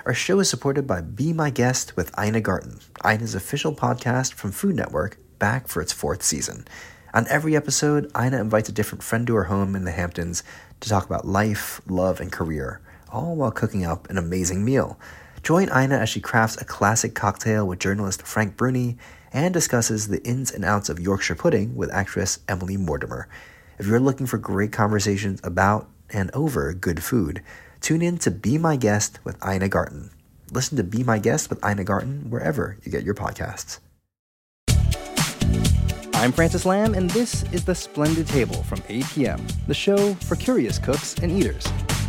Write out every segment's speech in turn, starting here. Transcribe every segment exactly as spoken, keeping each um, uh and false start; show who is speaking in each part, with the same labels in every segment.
Speaker 1: Our show is supported by Be My Guest with Ina Garten, Ina's official podcast from Food Network, back for its fourth season. On every episode, Ina invites a different friend to her home in the Hamptons to talk about life, love, and career, all while cooking up an amazing meal. Join Ina as she crafts a classic cocktail with journalist Frank Bruni and discusses the ins and outs of Yorkshire pudding with actress Emily Mortimer. If you're looking for great conversations about and over good food, tune in to Be My Guest with Ina Garten. Listen to Be My Guest with Ina Garten wherever you get your podcasts.
Speaker 2: I'm Francis Lamb, and this is The Splendid Table from A P M, the show for curious cooks and eaters.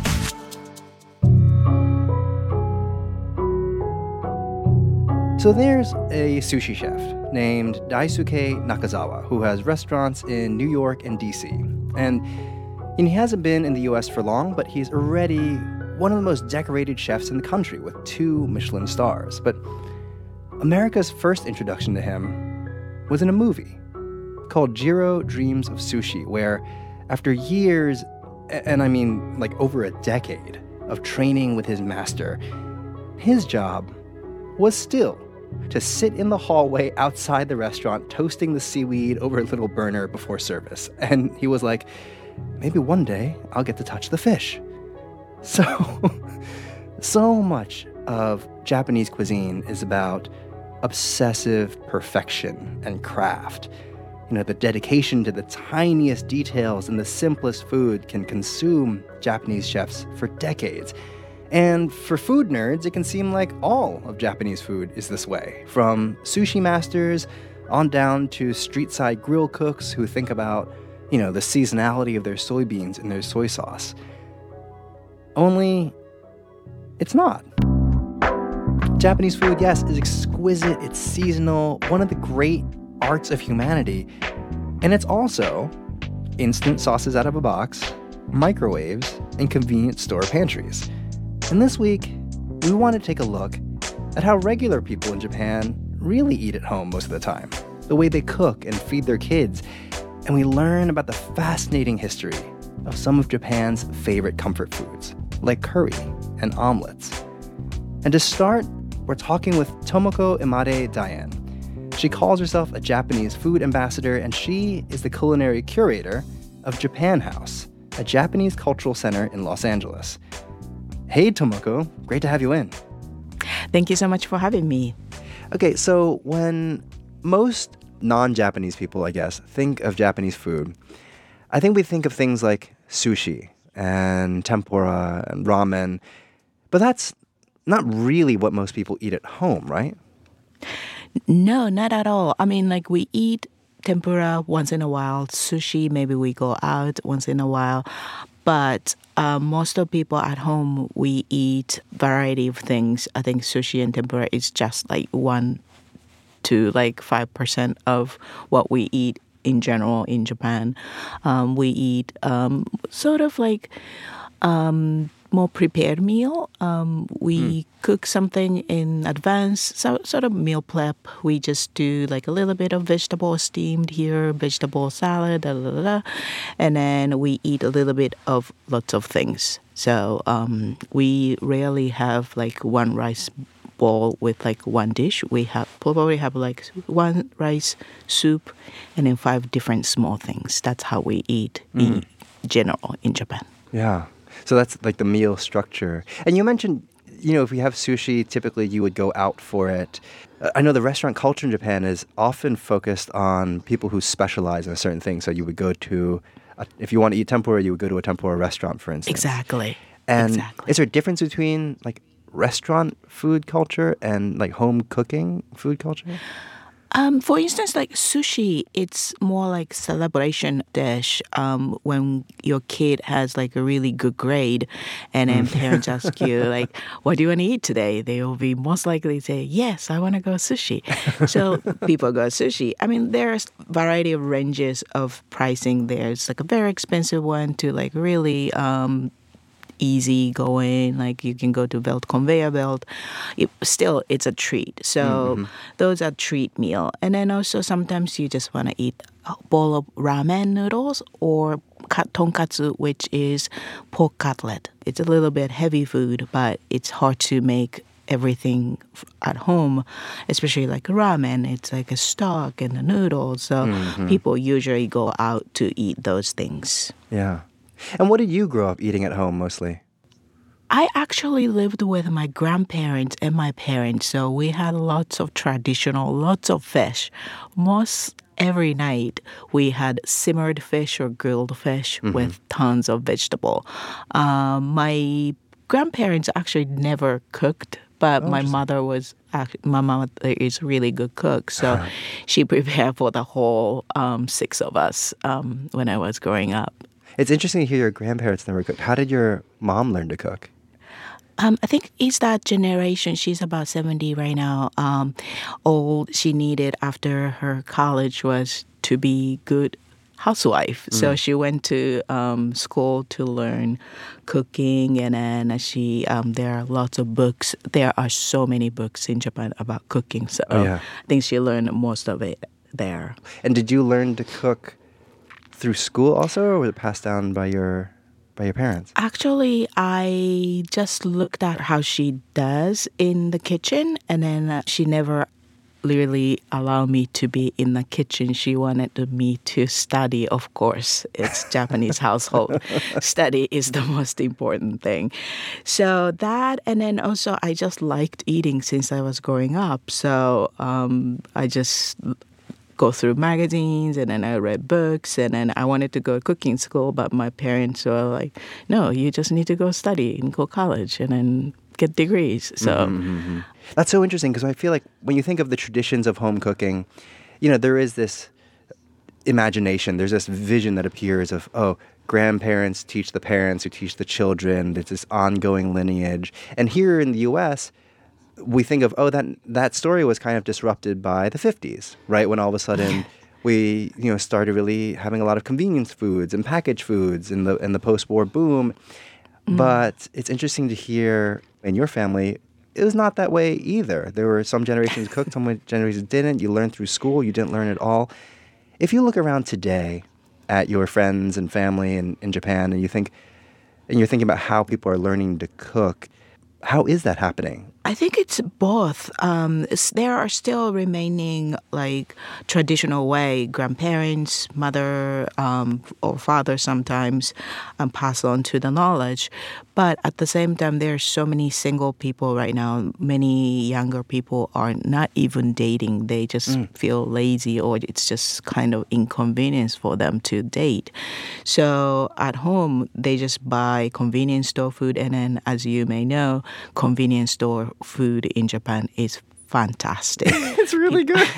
Speaker 2: So there's a sushi chef named Daisuke Nakazawa who has restaurants in New York and D C. And And he hasn't been in the U S for long, but he's already one of the most decorated chefs in the country with two Michelin stars. But America's first introduction to him was in a movie called Jiro Dreams of Sushi, where after years, and I mean like over a decade, of training with his master, his job was still to sit in the hallway outside the restaurant toasting the seaweed over a little burner before service. And he was like, maybe one day I'll get to touch the fish. So, so much of Japanese cuisine is about obsessive perfection and craft. You know, the dedication to the tiniest details and the simplest food can consume Japanese chefs for decades. And for food nerds, it can seem like all of Japanese food is this way, from sushi masters on down to street-side grill cooks who think about, you know, the seasonality of their soybeans and their soy sauce. Only, it's not. Japanese food, yes, is exquisite, it's seasonal, one of the great arts of humanity. And it's also instant sauces out of a box, microwaves, and convenient store pantries. And this week, we want to take a look at how regular people in Japan really eat at home most of the time, the way they cook and feed their kids, and we learn about the fascinating history of some of Japan's favorite comfort foods, like curry and omelets. And to start, we're talking with Tomoko Imade Diane. She calls herself a Japanese food ambassador, and she is the culinary curator of Japan House, a Japanese cultural center in Los Angeles. Hey, Tomoko, great to have you in.
Speaker 3: Thank you so much for having me.
Speaker 2: Okay, so when most non-Japanese people, I guess, think of Japanese food, I think we think of things like sushi and tempura and ramen, but that's not really what most people eat at home, right?
Speaker 3: No, not at all. I mean, like we eat tempura once in a while, sushi, maybe we go out once in a while, but uh, most of people at home, we eat variety of things. I think sushi and tempura is just like one to like five percent of what we eat in general in Japan. Um, we eat um, sort of like um, more prepared meal. Um, we mm. cook something in advance, so sort of meal prep. We just do like a little bit of vegetable steamed here, vegetable salad, da, da, da, da, and then we eat a little bit of lots of things. So um, we rarely have like one rice bowl with like one dish. We have probably have like one rice, soup, and then five different small things. That's how we eat mm. in general in Japan.
Speaker 2: Yeah. So that's like the meal structure. And you mentioned, you know, if we have sushi, typically you would go out for it. I know the restaurant culture in Japan is often focused on people who specialize in a certain thing. So you would go to, a, if you want to eat tempura, you would go to a tempura restaurant, for instance.
Speaker 3: Exactly.
Speaker 2: And
Speaker 3: exactly.
Speaker 2: Is there a difference between like restaurant food culture and like home cooking food culture?
Speaker 3: Um, for instance, like sushi, it's more like celebration dish. Um, when your kid has like a really good grade, and then parents ask you like, "What do you want to eat today?" They will be most likely to say, "Yes, I want to go sushi." So people go sushi. I mean, there's variety of ranges of pricing. There's like a very expensive one to like really. Um, easy going, like you can go to belt conveyor belt. It, still, it's a treat. So mm-hmm. those are treat meal. And then also sometimes you just want to eat a bowl of ramen noodles or tonkatsu, which is pork cutlet. It's a little bit heavy food, but it's hard to make everything at home, especially like ramen. It's like a stock and the noodles. So mm-hmm. people usually go out to eat those things.
Speaker 2: Yeah. And what did you grow up eating at home mostly?
Speaker 3: I actually lived with my grandparents and my parents. So we had lots of traditional, lots of fish. Most every night we had simmered fish or grilled fish mm-hmm. with tons of vegetable. Um, my grandparents actually never cooked. But oh, my mother was actually, my mother is a really good cook, so uh-huh. she prepared for the whole um, six of us um, when I was growing up.
Speaker 2: It's interesting to hear your grandparents never cooked. How did your mom learn to cook?
Speaker 3: Um, I think it's that generation. She's about seventy right now. Um, all she needed after her college was to be good housewife. Mm. So she went to um, school to learn cooking, and then she um, there are lots of books. There are so many books in Japan about cooking. So oh, yeah. I think she learned most of it there.
Speaker 2: And did you learn to cook through school also, or was it passed down by your by your parents?
Speaker 3: Actually, I just looked at how she does in the kitchen, and then uh, she never really allow me to be in the kitchen. She wanted me to study, of course. It's Japanese household. Study is the most important thing. So that, and then also I just liked eating since I was growing up. So um, I just go through magazines, and then I read books, and then I wanted to go to cooking school, but my parents were like, no, you just need to go study and go to college and then get degrees. So
Speaker 2: mm-hmm, mm-hmm. That's so interesting, because I feel like when you think of the traditions of home cooking, you know, there is this imagination, there's this vision that appears of, oh, grandparents teach the parents who teach the children. There's this ongoing lineage. And here in the U S, we think of, oh, that that story was kind of disrupted by the fifties, right? When all of a sudden we, you know, started really having a lot of convenience foods and packaged foods in the in the post-war boom. Mm. But it's interesting to hear in your family, it was not that way either. There were some generations cooked, some generations didn't. You learned through school, you didn't learn at all. If you look around today at your friends and family in, in Japan, and you think, and you're thinking about how people are learning to cook, how is that happening?
Speaker 3: I think it's both. Um, it's, there are still remaining like traditional way. Grandparents, mother um, or father sometimes um, pass on to the knowledge. But at the same time, there are so many single people right now. Many younger people are not even dating. They just mm. feel lazy, or it's just kind of inconvenience for them to date. So at home, they just buy convenience store food. And then, as you may know, convenience store food in Japan is fantastic.
Speaker 2: It's really good.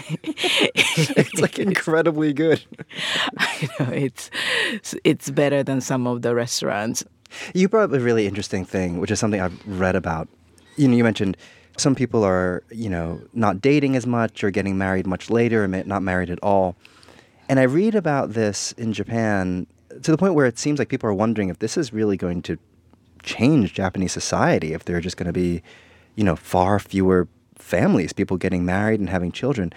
Speaker 2: It's like incredibly good.
Speaker 3: I know, it's it's better than some of the restaurants.
Speaker 2: You brought up a really interesting thing, which is something I've read about. You know, you mentioned some people are, you know, not dating as much or getting married much later, or not married at all. And I read about this in Japan to the point where it seems like people are wondering if this is really going to change Japanese society, if there are just going to be, you know, far fewer families, people getting married and having children.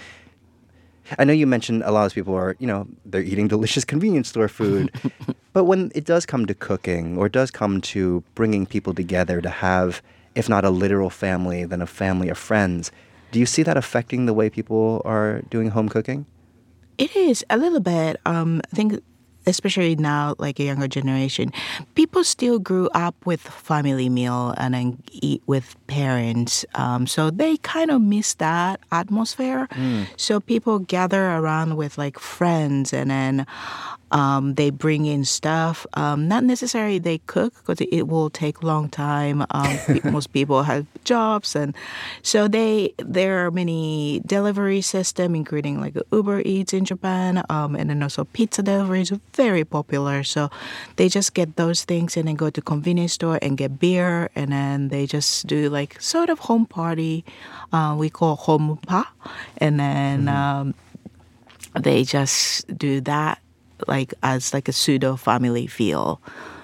Speaker 2: I know you mentioned a lot of people are, you know, they're eating delicious convenience store food. But when it does come to cooking, or it does come to bringing people together to have, if not a literal family, then a family of friends, do you see that affecting the way people are doing home cooking?
Speaker 3: It is a little bit. Um, I think especially now, like a younger generation, people still grew up with family meal and then eat with parents. Um, so they kind of miss that atmosphere. Mm. So people gather around with like friends, and then um, they bring in stuff. Um, not necessarily they cook, because it, it will take a long time. Um, most people have jobs, and so they there are many delivery systems, including like Uber Eats in Japan, um, and then also pizza delivery is very popular. So they just get those things and then go to convenience store and get beer, and then they just do like sort of home party. Uh, we call home pa, and then mm-hmm. um, they just do that like as like a pseudo family feel.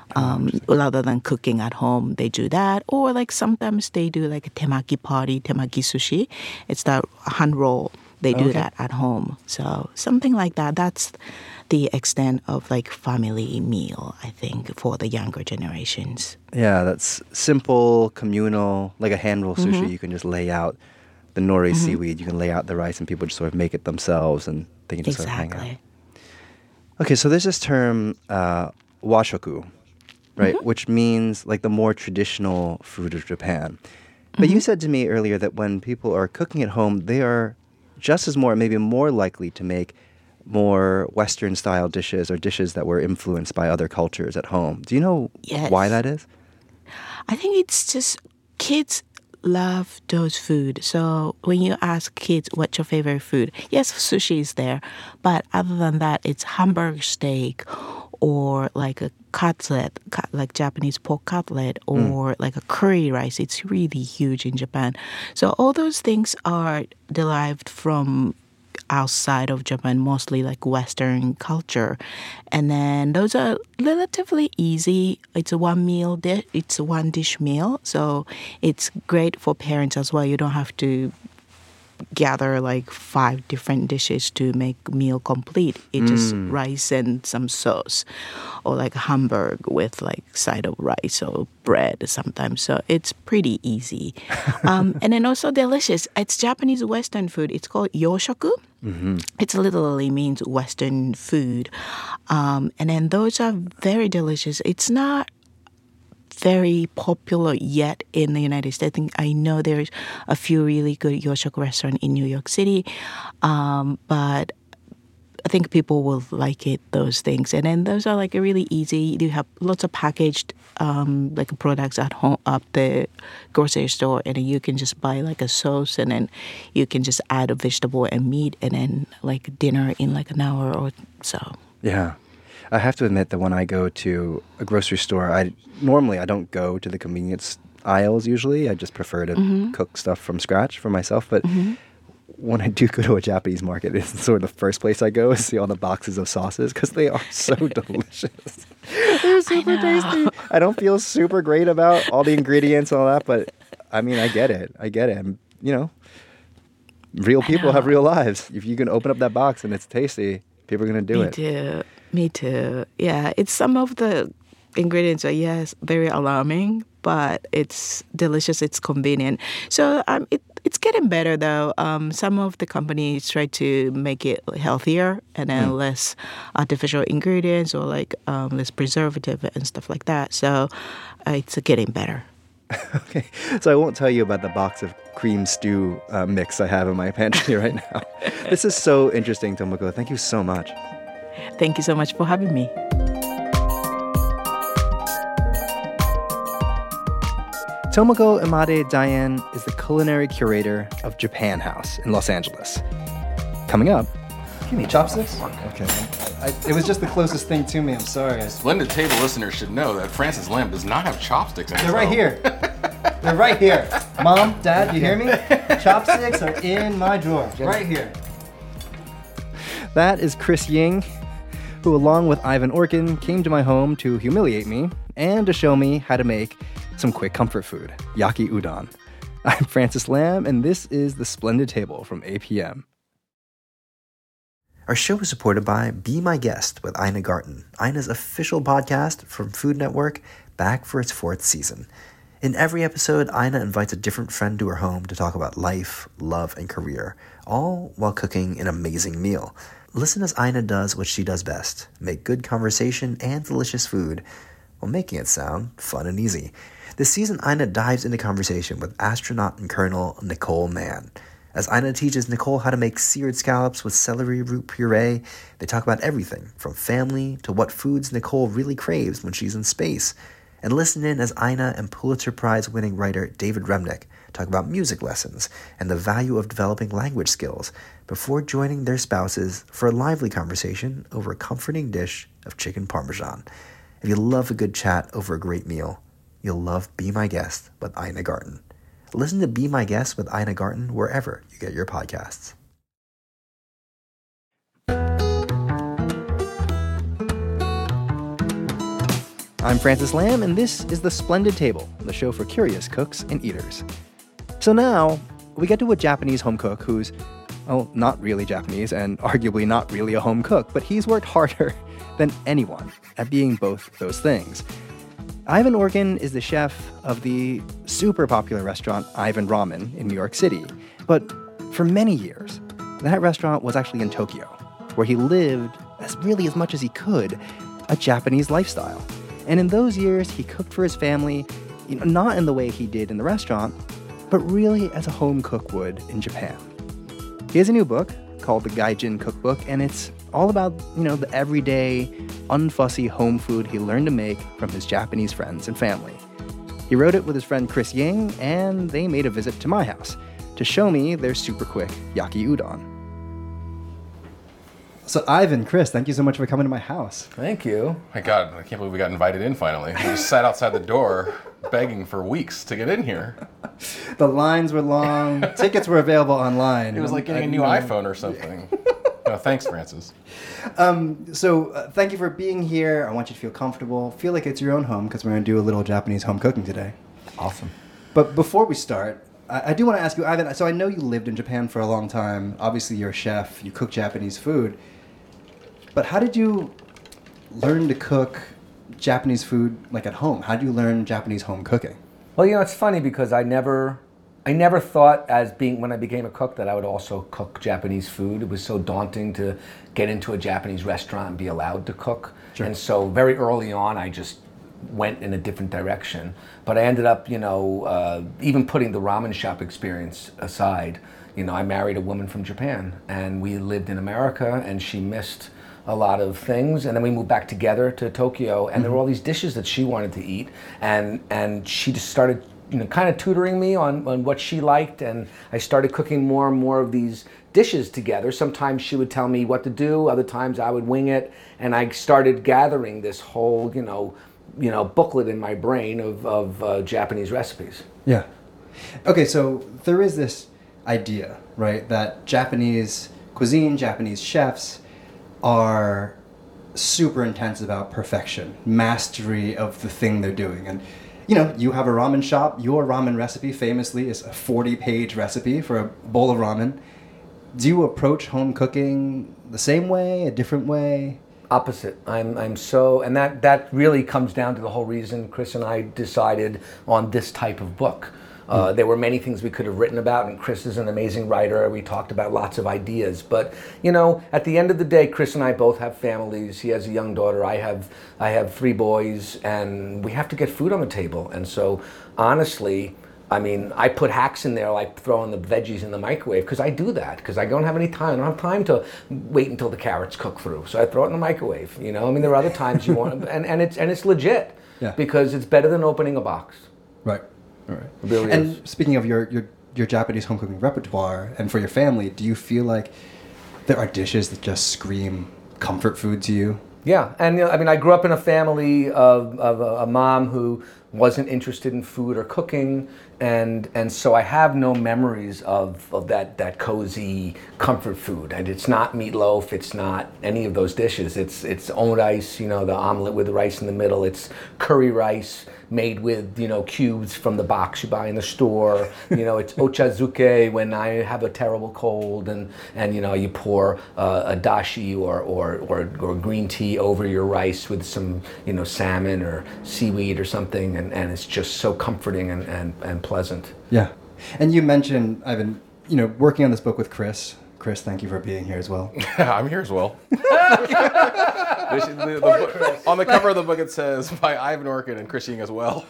Speaker 3: Um, rather than cooking at home, they do that. Or like sometimes they do like a temaki party, temaki sushi. It's that hand roll. They do
Speaker 2: Okay.
Speaker 3: that at home. So something like that. That's the extent of like family meal, I think, for the younger generations.
Speaker 2: Yeah, that's simple, communal, like a hand roll sushi.
Speaker 3: Mm-hmm.
Speaker 2: You can just lay out the nori seaweed. You can lay out the rice, and people just sort of make it themselves, and they can just sort of hang out.
Speaker 3: Exactly.
Speaker 2: Okay, so there's this term, uh, washoku, right,
Speaker 3: Mm-hmm.
Speaker 2: which means like the more traditional food of Japan. But
Speaker 3: Mm-hmm.
Speaker 2: you said to me earlier that when people are cooking at home, they are just as more, maybe more likely to make more Western-style dishes or dishes that were influenced by other cultures at home. Do you know
Speaker 3: Yes.
Speaker 2: why that is?
Speaker 3: I think it's just kids love those food. So when you ask kids what's your favorite food, yes, sushi is there, but other than that, it's hamburger steak or like a cutlet, cut- like Japanese pork cutlet, or like a curry rice. It's really huge in Japan. So all those things are derived from outside of Japan, mostly like Western culture. And then those are relatively easy. It's a one meal dish, it's a one dish meal. So it's great for parents as well. You don't have to gather like five different dishes to make meal complete. It's just rice and some sauce, or like a hamburger with like side of rice or bread sometimes. So it's pretty easy. um, and then also delicious. It's Japanese Western food. It's called yoshoku. Mm-hmm. It literally means Western food. Um, and then those are very delicious. It's not very popular yet in the United States. I think I know there's a few really good yoshoku restaurants in New York City, um, but I think people will like it, those things. And then those are like really easy. You have lots of packaged um, like products at home, at the grocery store, and then you can just buy like a sauce, and then you can just add a vegetable and meat, and then like dinner in like an hour or so.
Speaker 2: Yeah. I have to admit that when I go to a grocery store, I normally I don't go to the convenience aisles usually. I just prefer to
Speaker 3: Mm-hmm.
Speaker 2: cook stuff from scratch for myself. But when I do go to a Japanese market, it's sort of the first place I go is see all the boxes of sauces because they are so delicious. They're super tasty. I don't feel super great about all the ingredients and all that, but I mean, I get it. I get it. And, you know, real people have real lives. If you can open up that box and it's tasty, people are going to do
Speaker 3: Me
Speaker 2: it.
Speaker 3: too. Me too. Yeah, it's some of the ingredients are, yes, very alarming, but it's delicious. It's convenient. So um, it, it's getting better though. Um, some of the companies try to make it healthier and then less artificial ingredients or like um, less preservative and stuff like that. So uh, it's getting better.
Speaker 2: Okay, so I won't tell you about the box of cream stew uh, mix I have in my pantry right now. This is so interesting, Tomoko. Thank you so much.
Speaker 3: Thank you so much for having me.
Speaker 2: Tomoko Imade Diane is the culinary curator of Japan House in Los Angeles. Coming up, give me chopsticks. Okay, I, it was just the closest thing to me. I'm sorry.
Speaker 4: Splendid Table listeners should know that Francis Lamb does not have chopsticks.
Speaker 2: They're right here. They're right here. Mom, Dad, you hear me? Chopsticks are in my drawer. Right here. That is Chris Ying, who along with Ivan Orkin came to my home to humiliate me and to show me how to make some quick comfort food, yaki udon. I'm Francis Lamb, and this is The Splendid Table from A P M.
Speaker 1: Our show is supported by Be My Guest with Ina Garten, Ina's official podcast from Food Network, back for its fourth season. In every episode, Ina invites a different friend to her home to talk about life, love, and career, all while cooking an amazing meal. Listen as Ina does what she does best, make good conversation and delicious food, while making it sound fun and easy. This season, Ina dives into conversation with astronaut and Colonel Nicole Mann. As Ina teaches Nicole how to make seared scallops with celery root puree, they talk about everything from family to what foods Nicole really craves when she's in space. And listen in as Ina and Pulitzer Prize-winning writer David Remnick talk about music lessons and the value of developing language skills before joining their spouses for a lively conversation over a comforting dish of chicken parmesan. If you love a good chat over a great meal, you'll love Be My Guest with Ina Garten. Listen to Be My Guest with Ina Garten wherever you get your podcasts.
Speaker 2: I'm Francis Lam, and this is The Splendid Table, the show for curious cooks and eaters. So now, we get to a Japanese home cook who's, oh, not really Japanese and arguably not really a home cook, but he's worked harder than anyone at being both those things. Ivan Orkin is the chef of the super popular restaurant Ivan Ramen in New York City. But for many years, that restaurant was actually in Tokyo, where he lived as really as much as he could a Japanese lifestyle. And in those years, he cooked for his family, you know, not in the way he did in the restaurant, but really as a home cook would in Japan. He has a new book called The Gaijin Cookbook, and it's all about, you know, the everyday, unfussy home food he learned to make from his Japanese friends and family. He wrote it with his friend Chris Ying, and they made a visit to my house to show me their super quick yaki udon. So Ivan, Chris, thank you so much for coming to my house.
Speaker 5: Thank you.
Speaker 4: My God, I can't believe we got invited in finally. We just sat outside the door begging for weeks to get in here.
Speaker 2: The lines were long. Tickets were available online.
Speaker 4: It was like getting a new iPhone or something. No, thanks, Francis.
Speaker 2: Um, so uh, thank you for being here. I want you to feel comfortable. Feel like it's your own home because we're going to do a little Japanese home cooking today.
Speaker 5: Awesome.
Speaker 2: But before we start, I, I do want to ask you, Ivan, so I know you lived in Japan for a long time. Obviously, you're a chef. You cook Japanese food. But how did you learn to cook Japanese food like at home? How did you learn Japanese home cooking?
Speaker 5: Well, you know, it's funny because I never, I never thought as being, when I became a cook, that I would also cook Japanese food. It was so daunting to get into a Japanese restaurant and be allowed to cook. Sure. And so very early on, I just went in a different direction. But I ended up, you know, uh, even putting the ramen shop experience aside, you know, I married a woman from Japan and we lived in America and she missed a lot of things, and then we moved back together to Tokyo, and mm-hmm. there were all these dishes that she wanted to eat, and and she just started, you know, kind of tutoring me on, on what she liked, and I started cooking more and more of these dishes together. Sometimes she would tell me what to do, other times I would wing it, and I started gathering this whole, you know, you know, booklet in my brain of, of uh, Japanese recipes.
Speaker 2: Yeah. Okay, so there is this idea, right, that Japanese cuisine, Japanese chefs are super intense about perfection, mastery of the thing they're doing. And, you know, you have a ramen shop. Your ramen recipe famously is a forty-page recipe for a bowl of ramen. Do you approach home cooking the same way, a different way?
Speaker 5: Opposite. I'm I'm so, and that, that really comes down to the whole reason Chris and I decided on this type of book. Uh, there were many things we could have written about, and Chris is an amazing writer. We talked about lots of ideas. But, you know, at the end of the day, Chris and I both have families. He has a young daughter. I have I have three boys, and we have to get food on the table. And so, honestly, I mean, I put hacks in there like throwing the veggies in the microwave because I do that because I don't have any time. I don't have time to wait until the carrots cook through. So I throw it in the microwave, you know? I mean, there are other times you want to, and, and, it's, and it's legit
Speaker 2: yeah.
Speaker 5: because it's better than opening a box.
Speaker 2: Right. All right.
Speaker 5: It really
Speaker 2: and
Speaker 5: is.
Speaker 2: Speaking of your, your your Japanese home cooking repertoire and for your family, do you feel like there are dishes that just scream comfort food to you?
Speaker 5: Yeah, and you know, I mean, I grew up in a family of, of a, a mom who wasn't interested in food or cooking, and and so I have no memories of, of that, that cozy comfort food. And it's not meatloaf, it's not any of those dishes. It's it's omurice, you know, the omelet with the rice in the middle. It's curry rice made with, you know, cubes from the box you buy in the store. You know, it's ochazuke when I have a terrible cold, and, and you know, you pour uh, a dashi or, or, or, or green tea over your rice with some, you know, salmon or seaweed or something, and, and it's just so comforting and, and, and pleasant.
Speaker 2: Yeah. And you mentioned, Ivan, you know, working on this book with Chris. Chris, thank you for being here as well.
Speaker 4: I'm here as well. This is the, the book, on the cover of the book it says, by Ivan Orkin and Chris Ying as well.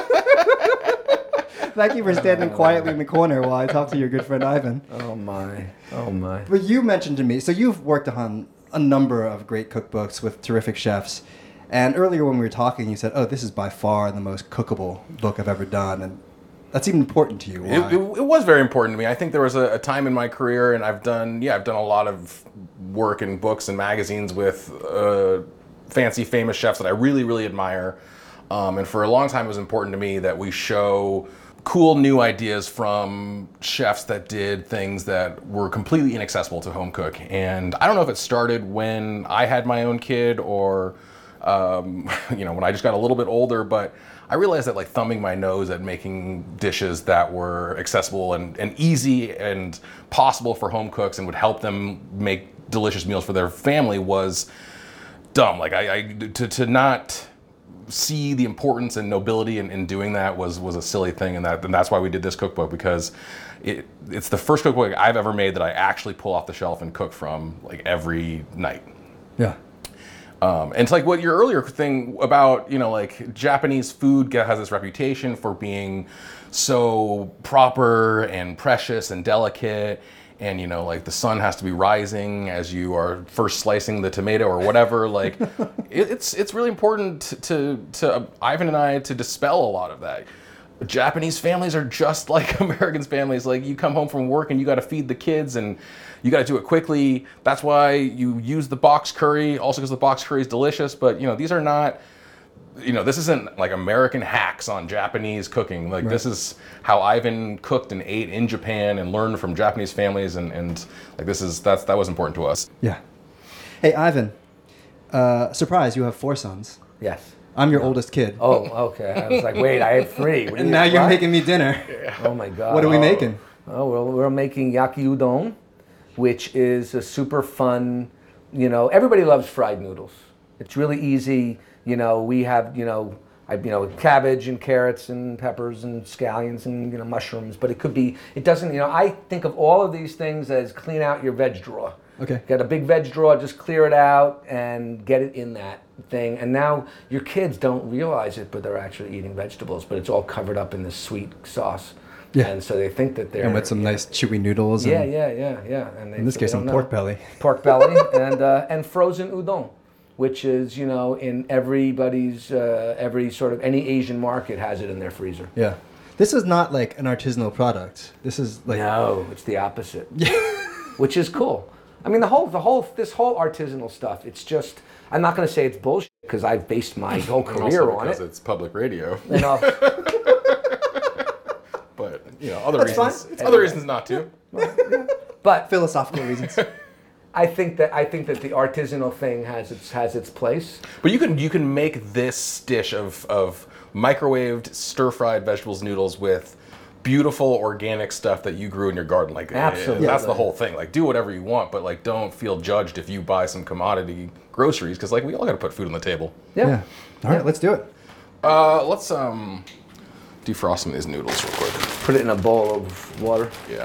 Speaker 2: Thank you for standing quietly in the corner while I talk to your good friend Ivan.
Speaker 5: Oh my, oh my.
Speaker 2: But you mentioned to me, so you've worked on a number of great cookbooks with terrific chefs. And earlier when we were talking, you said, oh, this is by far the most cookable book I've ever done. And that's even important to you.
Speaker 4: It, it, it was very important to me. I think there was a, a time in my career, and I've done, yeah, I've done a lot of work in books and magazines with uh, fancy, famous chefs that I really, really admire. Um, and for a long time, it was important to me that we show cool new ideas from chefs that did things that were completely inaccessible to home cook. And I don't know if it started when I had my own kid or um, you know, when I just got a little bit older, but I realized that like thumbing my nose at making dishes that were accessible and, and easy and possible for home cooks and would help them make delicious meals for their family was dumb. Like I, I to, to not see the importance and nobility in, in doing that was was a silly thing, and that and that's why we did this cookbook, because it it's the first cookbook I've ever made that I actually pull off the shelf and cook from like every night.
Speaker 2: Yeah.
Speaker 4: Um, and it's like what your earlier thing about, you know, like Japanese food has this reputation for being so proper and precious and delicate, and you know, like the sun has to be rising as you are first slicing the tomato or whatever. Like it, it's it's really important to, to to Ivan and I to dispel a lot of that. Japanese families are just like Americans' families. Like you come home from work and you got to feed the kids and you got to do it quickly. That's why you use the box curry, also because the box curry is delicious. But you know, these are not, you know, this isn't like American hacks on Japanese cooking. Like right. This is how Ivan cooked and ate in Japan and learned from Japanese families, and, and like this is that's that was important to us.
Speaker 2: Yeah. Hey Ivan, uh, surprise! You have four sons.
Speaker 5: Yes.
Speaker 2: I'm your no. oldest kid.
Speaker 5: Oh, okay. I was like, wait, I have three. What
Speaker 2: and now you're what? making me dinner.
Speaker 5: Yeah. Oh my God.
Speaker 2: What are we oh. making?
Speaker 5: Oh, we're, we're making yaki udon, which is a super fun, you know, everybody loves fried noodles. It's really easy. You know, we have, you know, I, you know, cabbage and carrots and peppers and scallions and, you know, mushrooms, but it could be, it doesn't, you know, I think of all of these things as clean out your veg drawer.
Speaker 2: Okay.
Speaker 5: Got a big veg drawer, just clear it out and get it in that thing. And now your kids don't realize it, but they're actually eating vegetables, but it's all covered up in this sweet sauce.
Speaker 2: Yeah.
Speaker 5: And so they think that they're...
Speaker 2: And with some nice know, chewy noodles.
Speaker 5: Yeah,
Speaker 2: and,
Speaker 5: yeah, yeah, yeah. And they,
Speaker 2: in this
Speaker 5: so
Speaker 2: case, some pork belly.
Speaker 5: Pork belly and uh, and frozen udon, which is, you know, in everybody's, uh, every sort of, any Asian market has it in their freezer.
Speaker 2: Yeah. This is not like an artisanal product. This is like...
Speaker 5: No, it's the opposite. Yeah. Which is cool. I mean, the whole, the whole, this whole artisanal stuff, it's just, I'm not going to say it's bullshit because I've based my whole career on it.
Speaker 4: Because it's public radio.
Speaker 5: You know.
Speaker 4: But, you know, other
Speaker 2: That's
Speaker 4: reasons,
Speaker 2: fine.
Speaker 4: It's other reasons not to.
Speaker 5: But
Speaker 2: philosophical reasons.
Speaker 5: I think that I think that the artisanal thing has its has its place.
Speaker 4: But you can you can make this dish of of microwaved stir-fried vegetables noodles with beautiful organic stuff that you grew in your garden. Like
Speaker 5: absolutely,
Speaker 4: that's the whole thing. Like do whatever you want, but like don't feel judged if you buy some commodity groceries, because like we all got to put food on the table.
Speaker 5: Yeah.
Speaker 2: yeah. All right, yeah. Let's do it.
Speaker 4: Uh, let's um defrost some of these noodles real quick.
Speaker 5: Put it in a bowl of water.
Speaker 4: Yeah.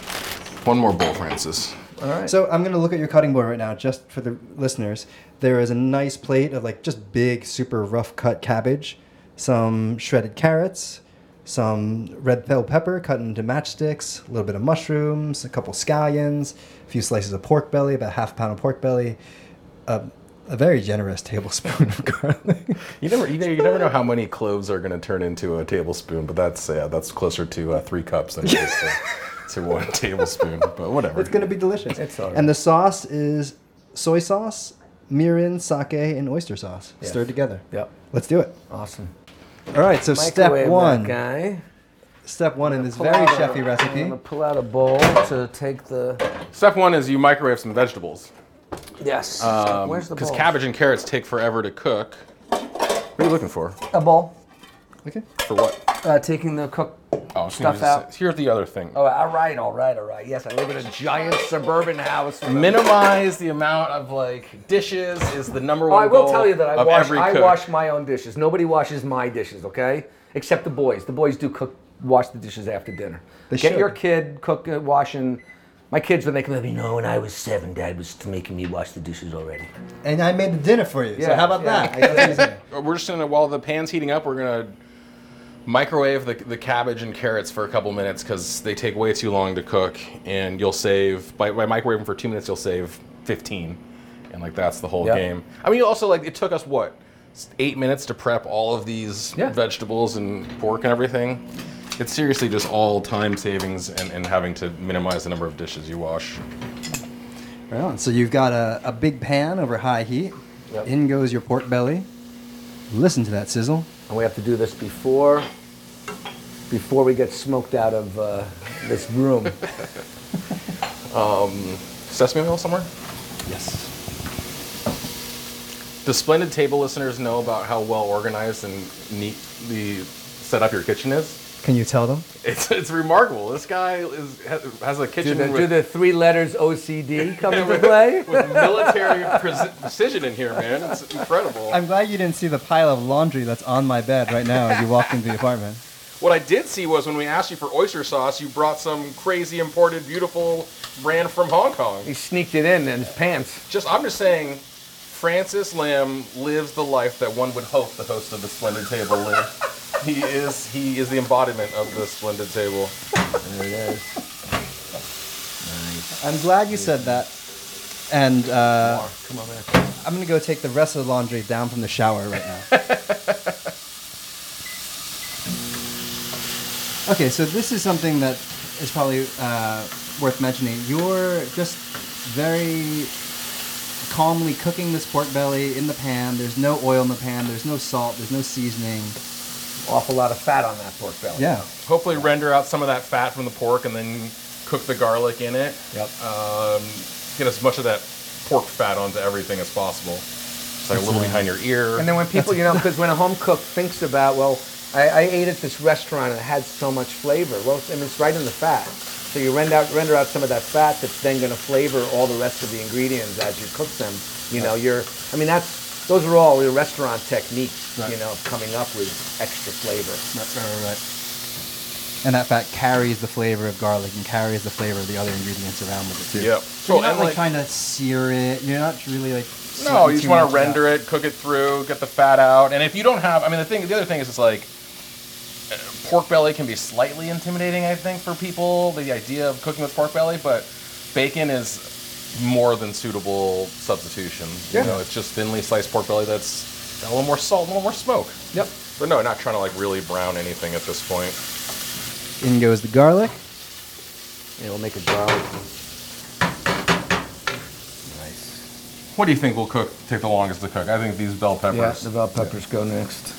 Speaker 4: One more bowl, Francis.
Speaker 5: All right.
Speaker 2: So I'm going to look at your cutting board right now, just for the listeners. There is a nice plate of like just big, super rough cut cabbage, some shredded carrots, some red bell pepper cut into matchsticks, a little bit of mushrooms, a couple scallions, a few slices of pork belly, about half a pound of pork belly, uh, a very generous tablespoon of garlic.
Speaker 4: You never, you, you never know how many cloves are going to turn into a tablespoon, but that's yeah, that's closer to uh, three cups than it is to, to one tablespoon. But whatever.
Speaker 2: It's going to be delicious.
Speaker 5: It's all right.
Speaker 2: And the sauce is soy sauce, mirin, sake, and oyster sauce
Speaker 5: yes.
Speaker 2: stirred together.
Speaker 5: Yep.
Speaker 2: Let's do it.
Speaker 5: Awesome.
Speaker 2: All right. So
Speaker 5: Microwave
Speaker 2: step one.
Speaker 5: That guy.
Speaker 2: Step one in this very chefy recipe.
Speaker 5: I'm going to pull out a bowl to take the...
Speaker 4: Step one is you microwave some vegetables.
Speaker 5: Yes.
Speaker 4: Um,
Speaker 5: Where's the bowl?
Speaker 4: Because cabbage and carrots take forever to cook. What are you looking for?
Speaker 5: A bowl.
Speaker 2: Okay.
Speaker 4: For what?
Speaker 5: Uh, taking the cooked
Speaker 4: oh,
Speaker 5: stuff out.
Speaker 4: Here's the other thing.
Speaker 5: Oh, all right, all right, all right. Yes, I live in a giant suburban house.
Speaker 4: Minimize the amount of like dishes is the number
Speaker 5: Oh,
Speaker 4: one
Speaker 5: I will
Speaker 4: goal
Speaker 5: tell you that I
Speaker 4: of
Speaker 5: wash.
Speaker 4: every
Speaker 5: I
Speaker 4: cook.
Speaker 5: wash my own dishes. Nobody washes my dishes, okay? Except the boys. The boys do cook, wash the dishes after dinner.
Speaker 2: They
Speaker 5: Get
Speaker 2: should.
Speaker 5: your kid cook, uh, washing. My kids, when they come up, you know, when I was seven, Dad was making me wash the dishes already.
Speaker 2: And I made the dinner for you. So
Speaker 5: Yeah,
Speaker 2: how about
Speaker 5: yeah.
Speaker 2: that?
Speaker 4: We're just gonna, while the pan's heating up, we're gonna microwave the, the cabbage and carrots for a couple minutes because they take way too long to cook, and you'll save by, by microwaving for two minutes you'll save fifteen, and like that's the whole
Speaker 5: Yep.
Speaker 4: game. I mean, also like it took us what eight minutes to prep all of these
Speaker 5: Yeah.
Speaker 4: vegetables and pork and everything. It's seriously just all time savings and, and having to minimize the number of dishes you wash.
Speaker 2: Right on. So you've got a, a big pan over high heat.
Speaker 5: Yep.
Speaker 2: In goes your pork belly. Listen to that sizzle.
Speaker 5: And we have to do this before, before we get smoked out of uh, this room.
Speaker 4: um, sesame oil somewhere?
Speaker 2: Yes.
Speaker 4: Do Splendid Table listeners know about how well organized and neat the set up your kitchen is?
Speaker 2: Can you tell them?
Speaker 4: It's it's remarkable. This guy is has a
Speaker 5: Do
Speaker 4: kitchen
Speaker 5: the,
Speaker 4: with,
Speaker 5: do the three letters O C D come into play?
Speaker 4: with military pre- precision in here, man. It's incredible.
Speaker 2: I'm glad you didn't see the pile of laundry that's on my bed right now as you walked into the apartment.
Speaker 4: What I did see was when we asked you for oyster sauce, you brought some crazy imported, beautiful brand from Hong Kong.
Speaker 5: He sneaked it in in his pants.
Speaker 4: Just, I'm just saying, Francis Lam lives the life that one would hope the host of the Splendid Table live. He is he is the embodiment of the Splendid Table.
Speaker 5: There it is. Nice.
Speaker 2: I'm glad you said that. And uh,
Speaker 5: More. Come on, man.
Speaker 2: I'm going to go take the rest of the laundry down from the shower right now. Okay, so this is something that is probably uh, worth mentioning. You're just very calmly cooking this pork belly in the pan. There's no oil in the pan. There's no salt. There's no seasoning.
Speaker 5: Awful lot of fat on that pork belly.
Speaker 2: Yeah.
Speaker 4: Hopefully render out some of that fat from the pork and then cook the garlic in it.
Speaker 5: Yep.
Speaker 4: Um, get as much of that pork fat onto everything as possible. It's like a little behind your ear.
Speaker 5: And then when people, you know, because when a home cook thinks about, well, I, I ate at this restaurant and it had so much flavor. Well, I mean, it's right in the fat. So you render out, render out some of that fat that's then going to flavor all the rest of the ingredients as you cook them. You know, you're, I mean, that's, those are all your restaurant techniques,
Speaker 2: Right.
Speaker 5: you know, coming up with extra flavor.
Speaker 2: Right, right, right. And that fat carries the flavor of garlic and carries the flavor of the other ingredients around with it too.
Speaker 4: Yep.
Speaker 2: So you're not
Speaker 4: and
Speaker 2: like,
Speaker 4: like-
Speaker 2: trying to sear it. You're not really like.
Speaker 4: No, you just want to
Speaker 2: to
Speaker 4: render it, cook it through, get the fat out. And if you don't have, I mean, the thing, the other thing is, it's like uh, pork belly can be slightly intimidating, I think, for people. The idea of cooking with pork belly, but bacon is more than suitable substitution.
Speaker 5: Yeah.
Speaker 4: You know, it's just thinly sliced pork belly that's got a little more salt, a little more smoke.
Speaker 5: Yep.
Speaker 4: But no, not trying to like really brown anything at this point.
Speaker 2: In goes the garlic.
Speaker 5: Yeah, we'll make a garlic. Nice.
Speaker 4: What do you think will cook take the longest to cook? I think these bell peppers.
Speaker 5: Yeah, the bell peppers go next.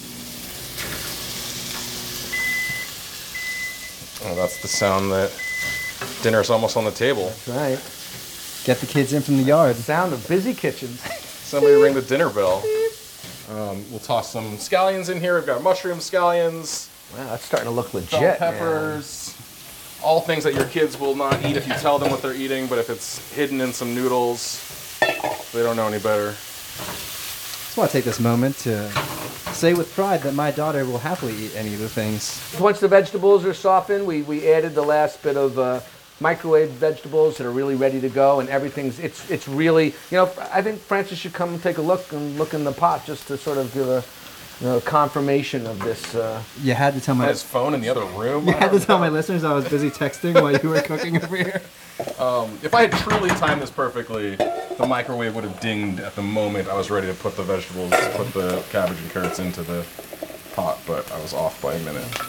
Speaker 4: Oh, that's the sound that dinner's almost on the table.
Speaker 5: That's right.
Speaker 2: Get the kids in from the yard.
Speaker 5: Sound of busy kitchens.
Speaker 4: Somebody ring the dinner bell. Um, we'll toss some scallions in here. We've got mushroom scallions,
Speaker 5: Wow, that's starting to look legit.
Speaker 4: bell
Speaker 5: man.
Speaker 4: peppers, all things that your kids will not eat if you tell them what they're eating, but if it's hidden in some noodles, they don't know any better.
Speaker 2: Just want to take this moment to say with pride that my daughter will happily eat any of the things.
Speaker 5: Once the vegetables are softened, we, we added the last bit of uh, microwave vegetables that are really ready to go, and everything's it's it's really, you know, I think Francis should come and take a look and look in the pot just to sort of give a, you know, confirmation of this. Uh,
Speaker 2: You had to tell my
Speaker 4: His phone in the other room.
Speaker 2: you
Speaker 4: I
Speaker 2: had to
Speaker 4: don't
Speaker 2: tell
Speaker 4: know.
Speaker 2: my listeners I was busy texting while you were cooking over here.
Speaker 4: If I had truly timed this perfectly, the microwave would have dinged at the moment I was ready to put the vegetables, put the cabbage and carrots into the pot, but I was off by a minute.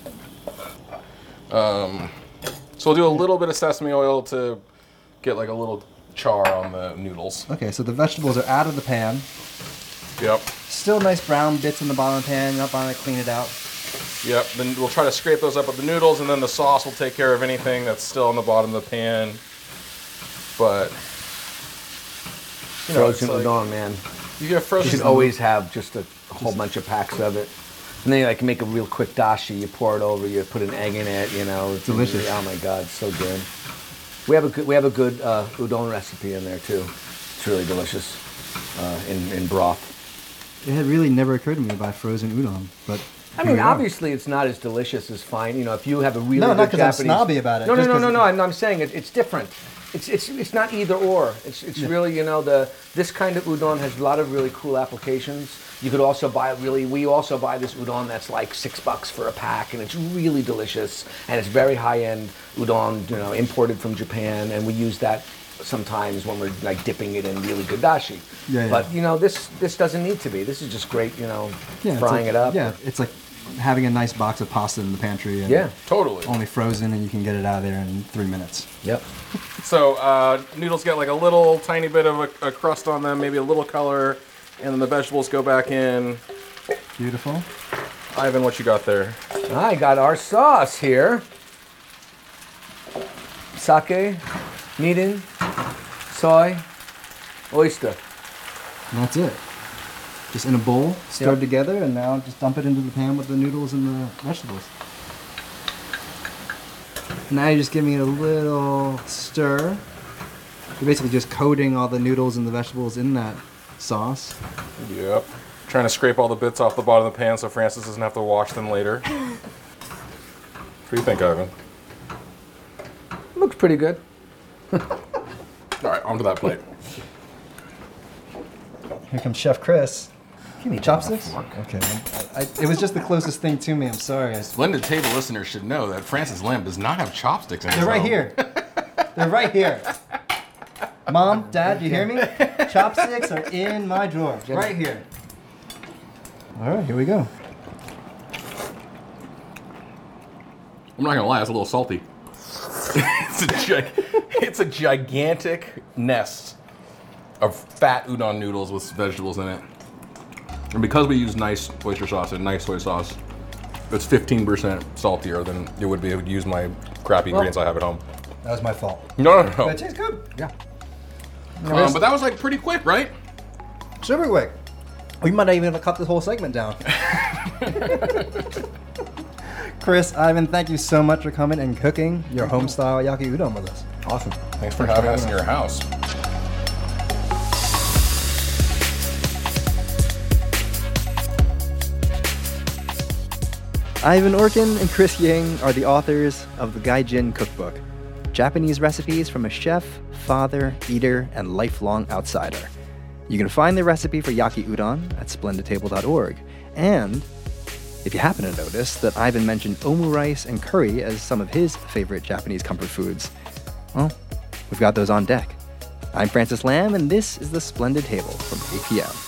Speaker 4: Um, so we'll do a little bit of sesame oil to get like a little char on the noodles.
Speaker 2: Okay, so the vegetables are out of the pan.
Speaker 4: Yep,
Speaker 2: Still nice brown bits in the bottom of the pan. Up on it, clean it out.
Speaker 4: yep. Then we'll try to scrape those up with the noodles, and then the sauce will take care of anything that's still on the bottom of the pan. But you know, it's
Speaker 5: frozen
Speaker 4: like-
Speaker 5: udon, man.
Speaker 4: you get
Speaker 5: You
Speaker 4: frozen.
Speaker 5: should always have just a whole bunch of packs of it. And then you like make a real quick dashi. You pour it over. You put an egg in it. You know, it's
Speaker 2: Delicious.
Speaker 5: Oh my God, it's so good. We have a good we have a good uh, udon recipe in there too. It's really delicious uh, in in broth.
Speaker 2: It had really never occurred to me to buy frozen udon, but
Speaker 5: I
Speaker 2: here
Speaker 5: mean,
Speaker 2: we are.
Speaker 5: obviously, it's not as delicious as fine. You know, if you have a really
Speaker 2: No,
Speaker 5: good
Speaker 2: not 'cause I'm
Speaker 5: Japanese,
Speaker 2: snobby about it,
Speaker 5: No, no,
Speaker 2: just
Speaker 5: no,
Speaker 2: 'cause
Speaker 5: no,
Speaker 2: it-
Speaker 5: no. I'm, I'm saying it, it's different. It's it's it's not either or. It's it's really, you know, the this kind of udon has a lot of really cool applications. You could also buy really. We also buy this udon that's like six bucks for a pack, and it's really delicious, and it's very high end udon, you know, imported from Japan, and we use that sometimes when we're like dipping it in really good dashi.
Speaker 2: Yeah, yeah.
Speaker 5: But you know, this this doesn't need to be. This is just great, you know,
Speaker 2: Yeah, it's
Speaker 5: frying
Speaker 2: like-
Speaker 5: it up.
Speaker 2: Yeah, it's like having a nice box of pasta in the pantry. And
Speaker 5: Yeah.
Speaker 4: Totally.
Speaker 2: Only frozen, and you can get it out of there in three minutes.
Speaker 5: Yep.
Speaker 4: So uh, noodles get like a little tiny bit of a, a crust on them, maybe a little color, and then the vegetables go back in.
Speaker 2: Beautiful.
Speaker 4: Ivan, what you got there?
Speaker 5: I got our sauce here. Sake, mirin, soy, oyster.
Speaker 2: And that's it. just in a bowl, stirred
Speaker 5: Yep.
Speaker 2: together, and now just dump it into the pan with the noodles and the vegetables. Now you're just giving it a little stir. You're basically just coating all the noodles and the vegetables in that sauce.
Speaker 4: Yep. Trying to scrape all the bits off the bottom of the pan so Francis doesn't have to wash them later. What do you think, Ivan?
Speaker 5: Looks pretty good.
Speaker 4: All right, onto that plate.
Speaker 2: Here comes Chef Chris.
Speaker 5: Give me
Speaker 2: Chopsticks?
Speaker 5: fork.
Speaker 2: Okay. I, I, it was just the closest thing to me. I'm sorry.
Speaker 4: Blended Table listeners should know that Francis Lamb does not have chopsticks in his
Speaker 2: They're right
Speaker 4: home.
Speaker 2: here. They're right here. Mom, Dad, you hear me? Chopsticks are in my drawer. Right here. All right, here we go.
Speaker 4: I'm not gonna lie, it's a little salty. it's, a gi- it's a gigantic nest of fat udon noodles with vegetables in it. And because we use nice oyster sauce and nice soy sauce, it's fifteen percent saltier than it would be if I would use my crappy ingredients I have at home.
Speaker 2: That was my fault.
Speaker 4: No, no, no.
Speaker 2: But it tastes good. Yeah.
Speaker 4: Um, but that was like pretty quick, right?
Speaker 2: Super quick. We might not even have cut this whole segment down. Chris, Ivan, thank you so much for coming and cooking your home-style yaki udon with us.
Speaker 5: Awesome.
Speaker 4: Thanks for having us in your house.
Speaker 2: Ivan Orkin and Chris Ying are the authors of the Gaijin Cookbook, Japanese recipes from a chef, father, eater, and lifelong outsider. You can find the recipe for yaki udon at splendid table dot org. And if you happen to notice that Ivan mentioned omu rice and curry as some of his favorite Japanese comfort foods, well, we've got those on deck. I'm Francis Lamb, and this is the Splendid Table from A P M.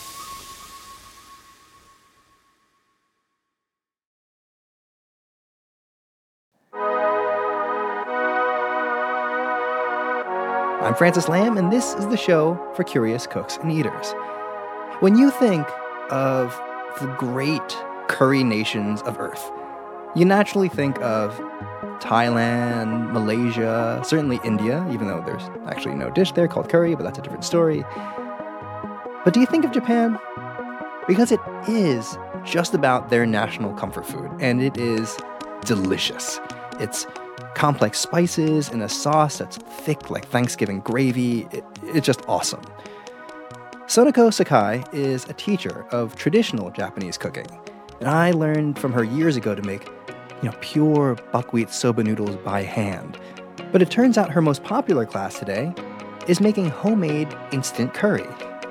Speaker 2: I'm Francis Lamb, and this is the show for curious cooks and eaters. When you think of the great curry nations of Earth, you naturally think of Thailand, Malaysia, certainly India, even though there's actually no dish there called curry, but that's a different story. But do you think of Japan? Because it is just about their national comfort food, and it is delicious. It's complex spices in a sauce that's thick like Thanksgiving gravy. It, it's just awesome. Sonoko Sakai is a teacher of traditional Japanese cooking, and I learned from her years ago to make, you know, pure buckwheat soba noodles by hand. But it turns out her most popular class today is making homemade instant curry.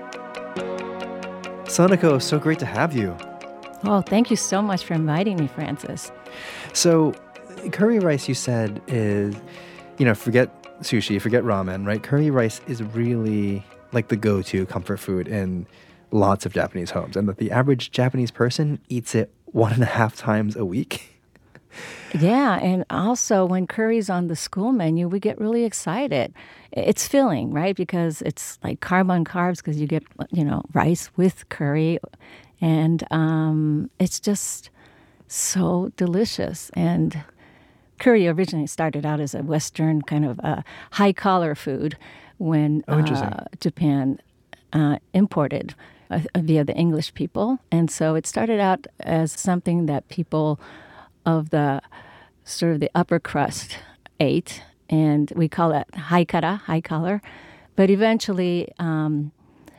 Speaker 2: Sonoko, so great to have you.
Speaker 6: Oh, thank you so much for inviting me, Francis.
Speaker 2: So, curry rice, you said, is, you know, forget sushi, forget ramen, right? Curry rice is really like the go-to comfort food in lots of Japanese homes, and that the average Japanese person eats it one and a half times a week.
Speaker 6: Yeah, and also when curry's on the school menu, we get really excited. It's filling, right? Because it's like carb on carbs because you get, you know, rice with curry, and um, it's just so delicious. And curry originally started out as a Western kind of uh, high-collar food when
Speaker 2: Oh, interesting.
Speaker 6: uh, Japan uh, imported uh, via the English people. And so it started out as something that people of the sort of the upper crust ate, and we call it haikara, high collar. But eventually um,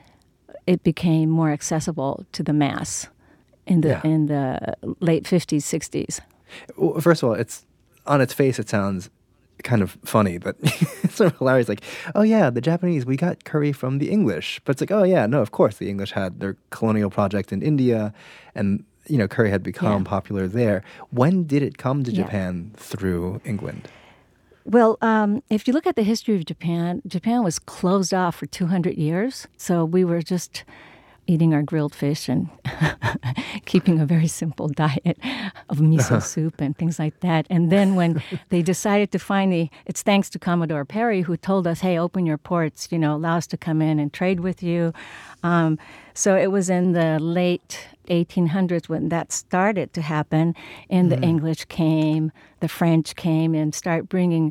Speaker 6: it became more accessible to the mass in the
Speaker 2: Yeah.
Speaker 6: in the late fifties, sixties.
Speaker 2: Well, first of all, it's on its face, it sounds kind of funny, but it's sort of hilarious. Like, oh yeah, the Japanese, we got curry from the English. But it's like, oh yeah, no, of course, the English had their colonial project in India, and you know, curry had become
Speaker 6: Yeah.
Speaker 2: popular there. When did it come to
Speaker 6: Yeah.
Speaker 2: Japan through England?
Speaker 6: Well, um, if you look at the history of Japan, Japan was closed off for two hundred years. So we were just eating our grilled fish and keeping a very simple diet of miso soup and things like that. And then when they decided to finally, it's thanks to Commodore Perry, who told us, hey, open your ports, you know, allow us to come in and trade with you. Um, so it was in the late eighteen hundreds when that started to happen, and the English came, the French came, and start bringing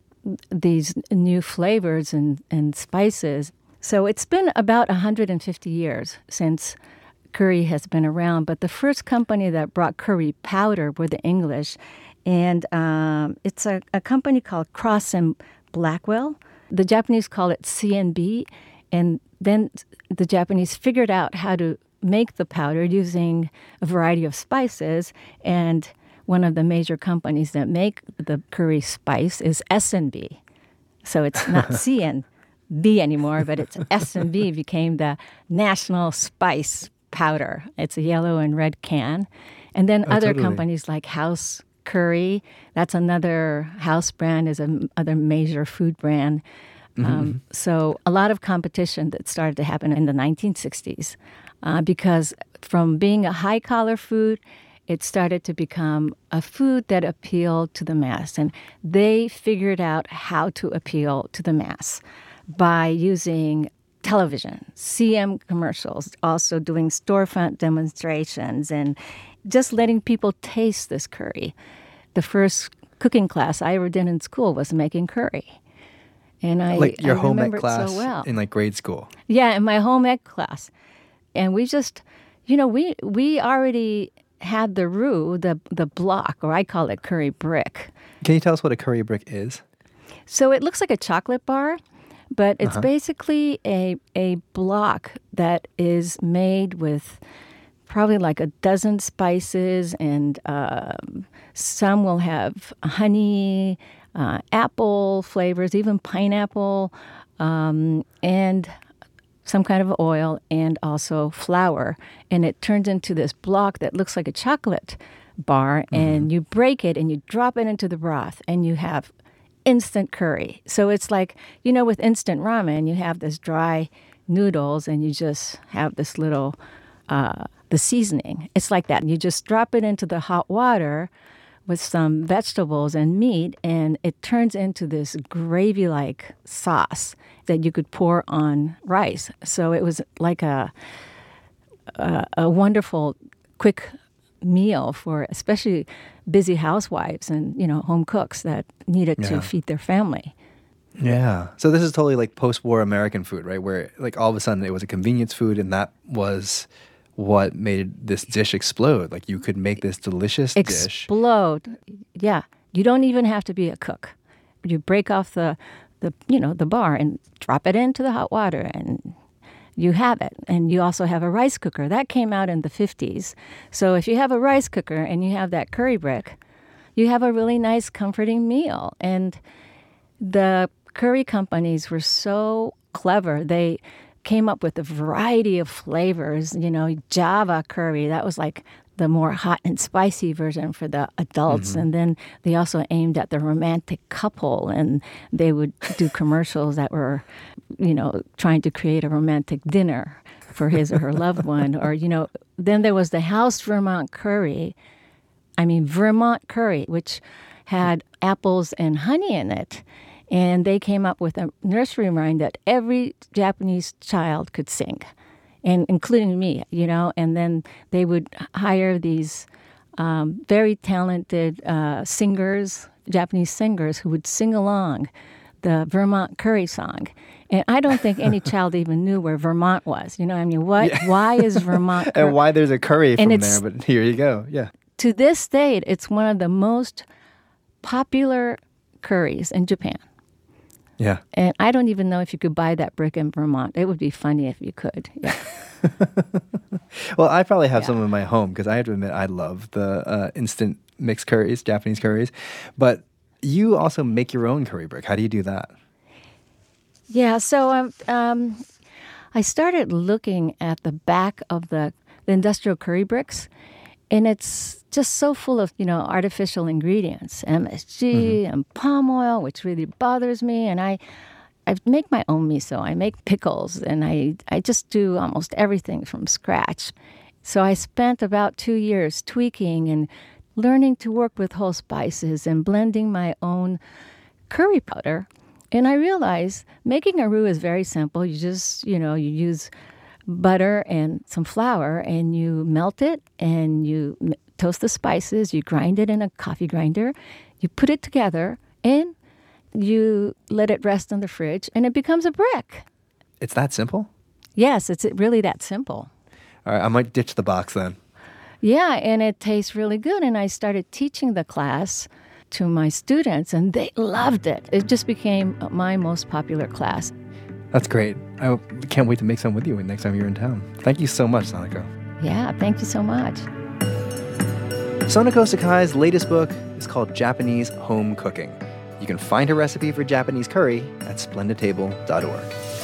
Speaker 6: these new flavors and, and spices. So it's been about one hundred fifty years since curry has been around, but the first company that brought curry powder were the English. And um, it's a, a company called Cross and Blackwell. The Japanese call it C N B. And then the Japanese figured out how to make the powder using a variety of spices. And one of the major companies that make the curry spice is S N B. So it's not C N B anymore, but it's S N B became the National Spice Powder. It's a yellow and red can. And then
Speaker 2: Oh,
Speaker 6: other
Speaker 2: totally.
Speaker 6: companies like House Curry, that's another House brand, is another major food brand. Um, so a lot of competition that started to happen in the nineteen sixties uh, because from being a high-collar food, it started to become a food that appealed to the mass. And they figured out how to appeal to the mass by using television, C M commercials, also doing storefront demonstrations, and just letting people taste this curry. The first cooking class I ever did in school was making curry. And I,
Speaker 2: Like your
Speaker 6: I
Speaker 2: home ec
Speaker 6: remember it
Speaker 2: class
Speaker 6: so well.
Speaker 2: in like grade school.
Speaker 6: Yeah, in my home ec class. And we just, you know, we we already had the roux, the the block, or I call it curry brick.
Speaker 2: Can you tell us what a curry brick is?
Speaker 6: So it looks like a chocolate bar, but it's basically a a block that is made with probably like a dozen spices, and um, some will have honey, uh, apple flavors, even pineapple, um, and some kind of oil, and also flour. And it turns into this block that looks like a chocolate bar, and you break it and you drop it into the broth, and you have instant curry. So it's like, you know, with instant ramen, you have this dry noodles and you just have this little, uh, the seasoning. It's like that. You just drop it into the hot water with some vegetables and meat, and it turns into this gravy-like sauce that you could pour on rice. So it was like a a, a wonderful, quick meal for especially busy housewives and, you know, home cooks that needed
Speaker 2: Yeah.
Speaker 6: to feed their family.
Speaker 2: Yeah. So this is totally like post-war American food, right? Where like all of a sudden it was a convenience food, and that was what made this dish explode. Like you could make this delicious dish.
Speaker 6: Explode. Yeah. You don't even have to be a cook. You break off the, the you know, the bar and drop it into the hot water, and you have it. And you also have a rice cooker. That came out in the fifties. So if you have a rice cooker and you have that curry brick, you have a really nice, comforting meal. And the curry companies were so clever. They came up with a variety of flavors. You know, Java curry, that was like the more hot and spicy version for the adults. And then they also aimed at the romantic couple, and they would do commercials that were, you know, trying to create a romantic dinner for his or her loved one. Or, you know, then there was the House Vermont curry. I mean, Vermont curry, which had apples and honey in it. And they came up with a nursery rhyme that every Japanese child could sing, and including me, you know. And then they would hire these um, very talented uh, singers, Japanese singers, who would sing along the Vermont curry song. And I don't think any child even knew where Vermont was. You know, I mean, what?
Speaker 2: Yeah.
Speaker 6: Why is Vermont curry?
Speaker 2: And why there's a curry
Speaker 6: And
Speaker 2: from
Speaker 6: it's-
Speaker 2: there, but here you go. Yeah.
Speaker 6: To this date, it's one of the most popular curries in Japan.
Speaker 2: Yeah.
Speaker 6: And I don't even know if you could buy that brick in Vermont. It would be funny if you could. Yeah.
Speaker 2: Well, I probably have
Speaker 6: Yeah.
Speaker 2: some in my home because I have to admit I love the uh, instant mixed curries, Japanese curries. But you also make your own curry brick. How do you do that?
Speaker 6: Yeah, so um, um, I started looking at the back of the, the industrial curry bricks, and it's just so full of, you know, artificial ingredients, M S G and palm oil, which really bothers me. And I, I make my own miso. I make pickles, and I, I just do almost everything from scratch. So I spent about two years tweaking and learning to work with whole spices and blending my own curry powder. And I realized making a roux is very simple. You just, you know, you use butter and some flour, and you melt it, and you m- toast the spices. You grind it in a coffee grinder. You put it together, and you let it rest in the fridge, and it becomes a brick.
Speaker 2: It's that simple?
Speaker 6: Yes, it's really that simple.
Speaker 2: All right, I might ditch the box then.
Speaker 6: Yeah, and it tastes really good. And I started teaching the class to my students, and they loved it. It just became my most popular class.
Speaker 2: That's great. I can't wait to make some with you next time you're in town. Thank you so much, Sonoko.
Speaker 6: Yeah, thank you so much.
Speaker 2: Sonoko Sakai's latest book is called Japanese Home Cooking. You can find her recipe for Japanese curry at splendid table dot org.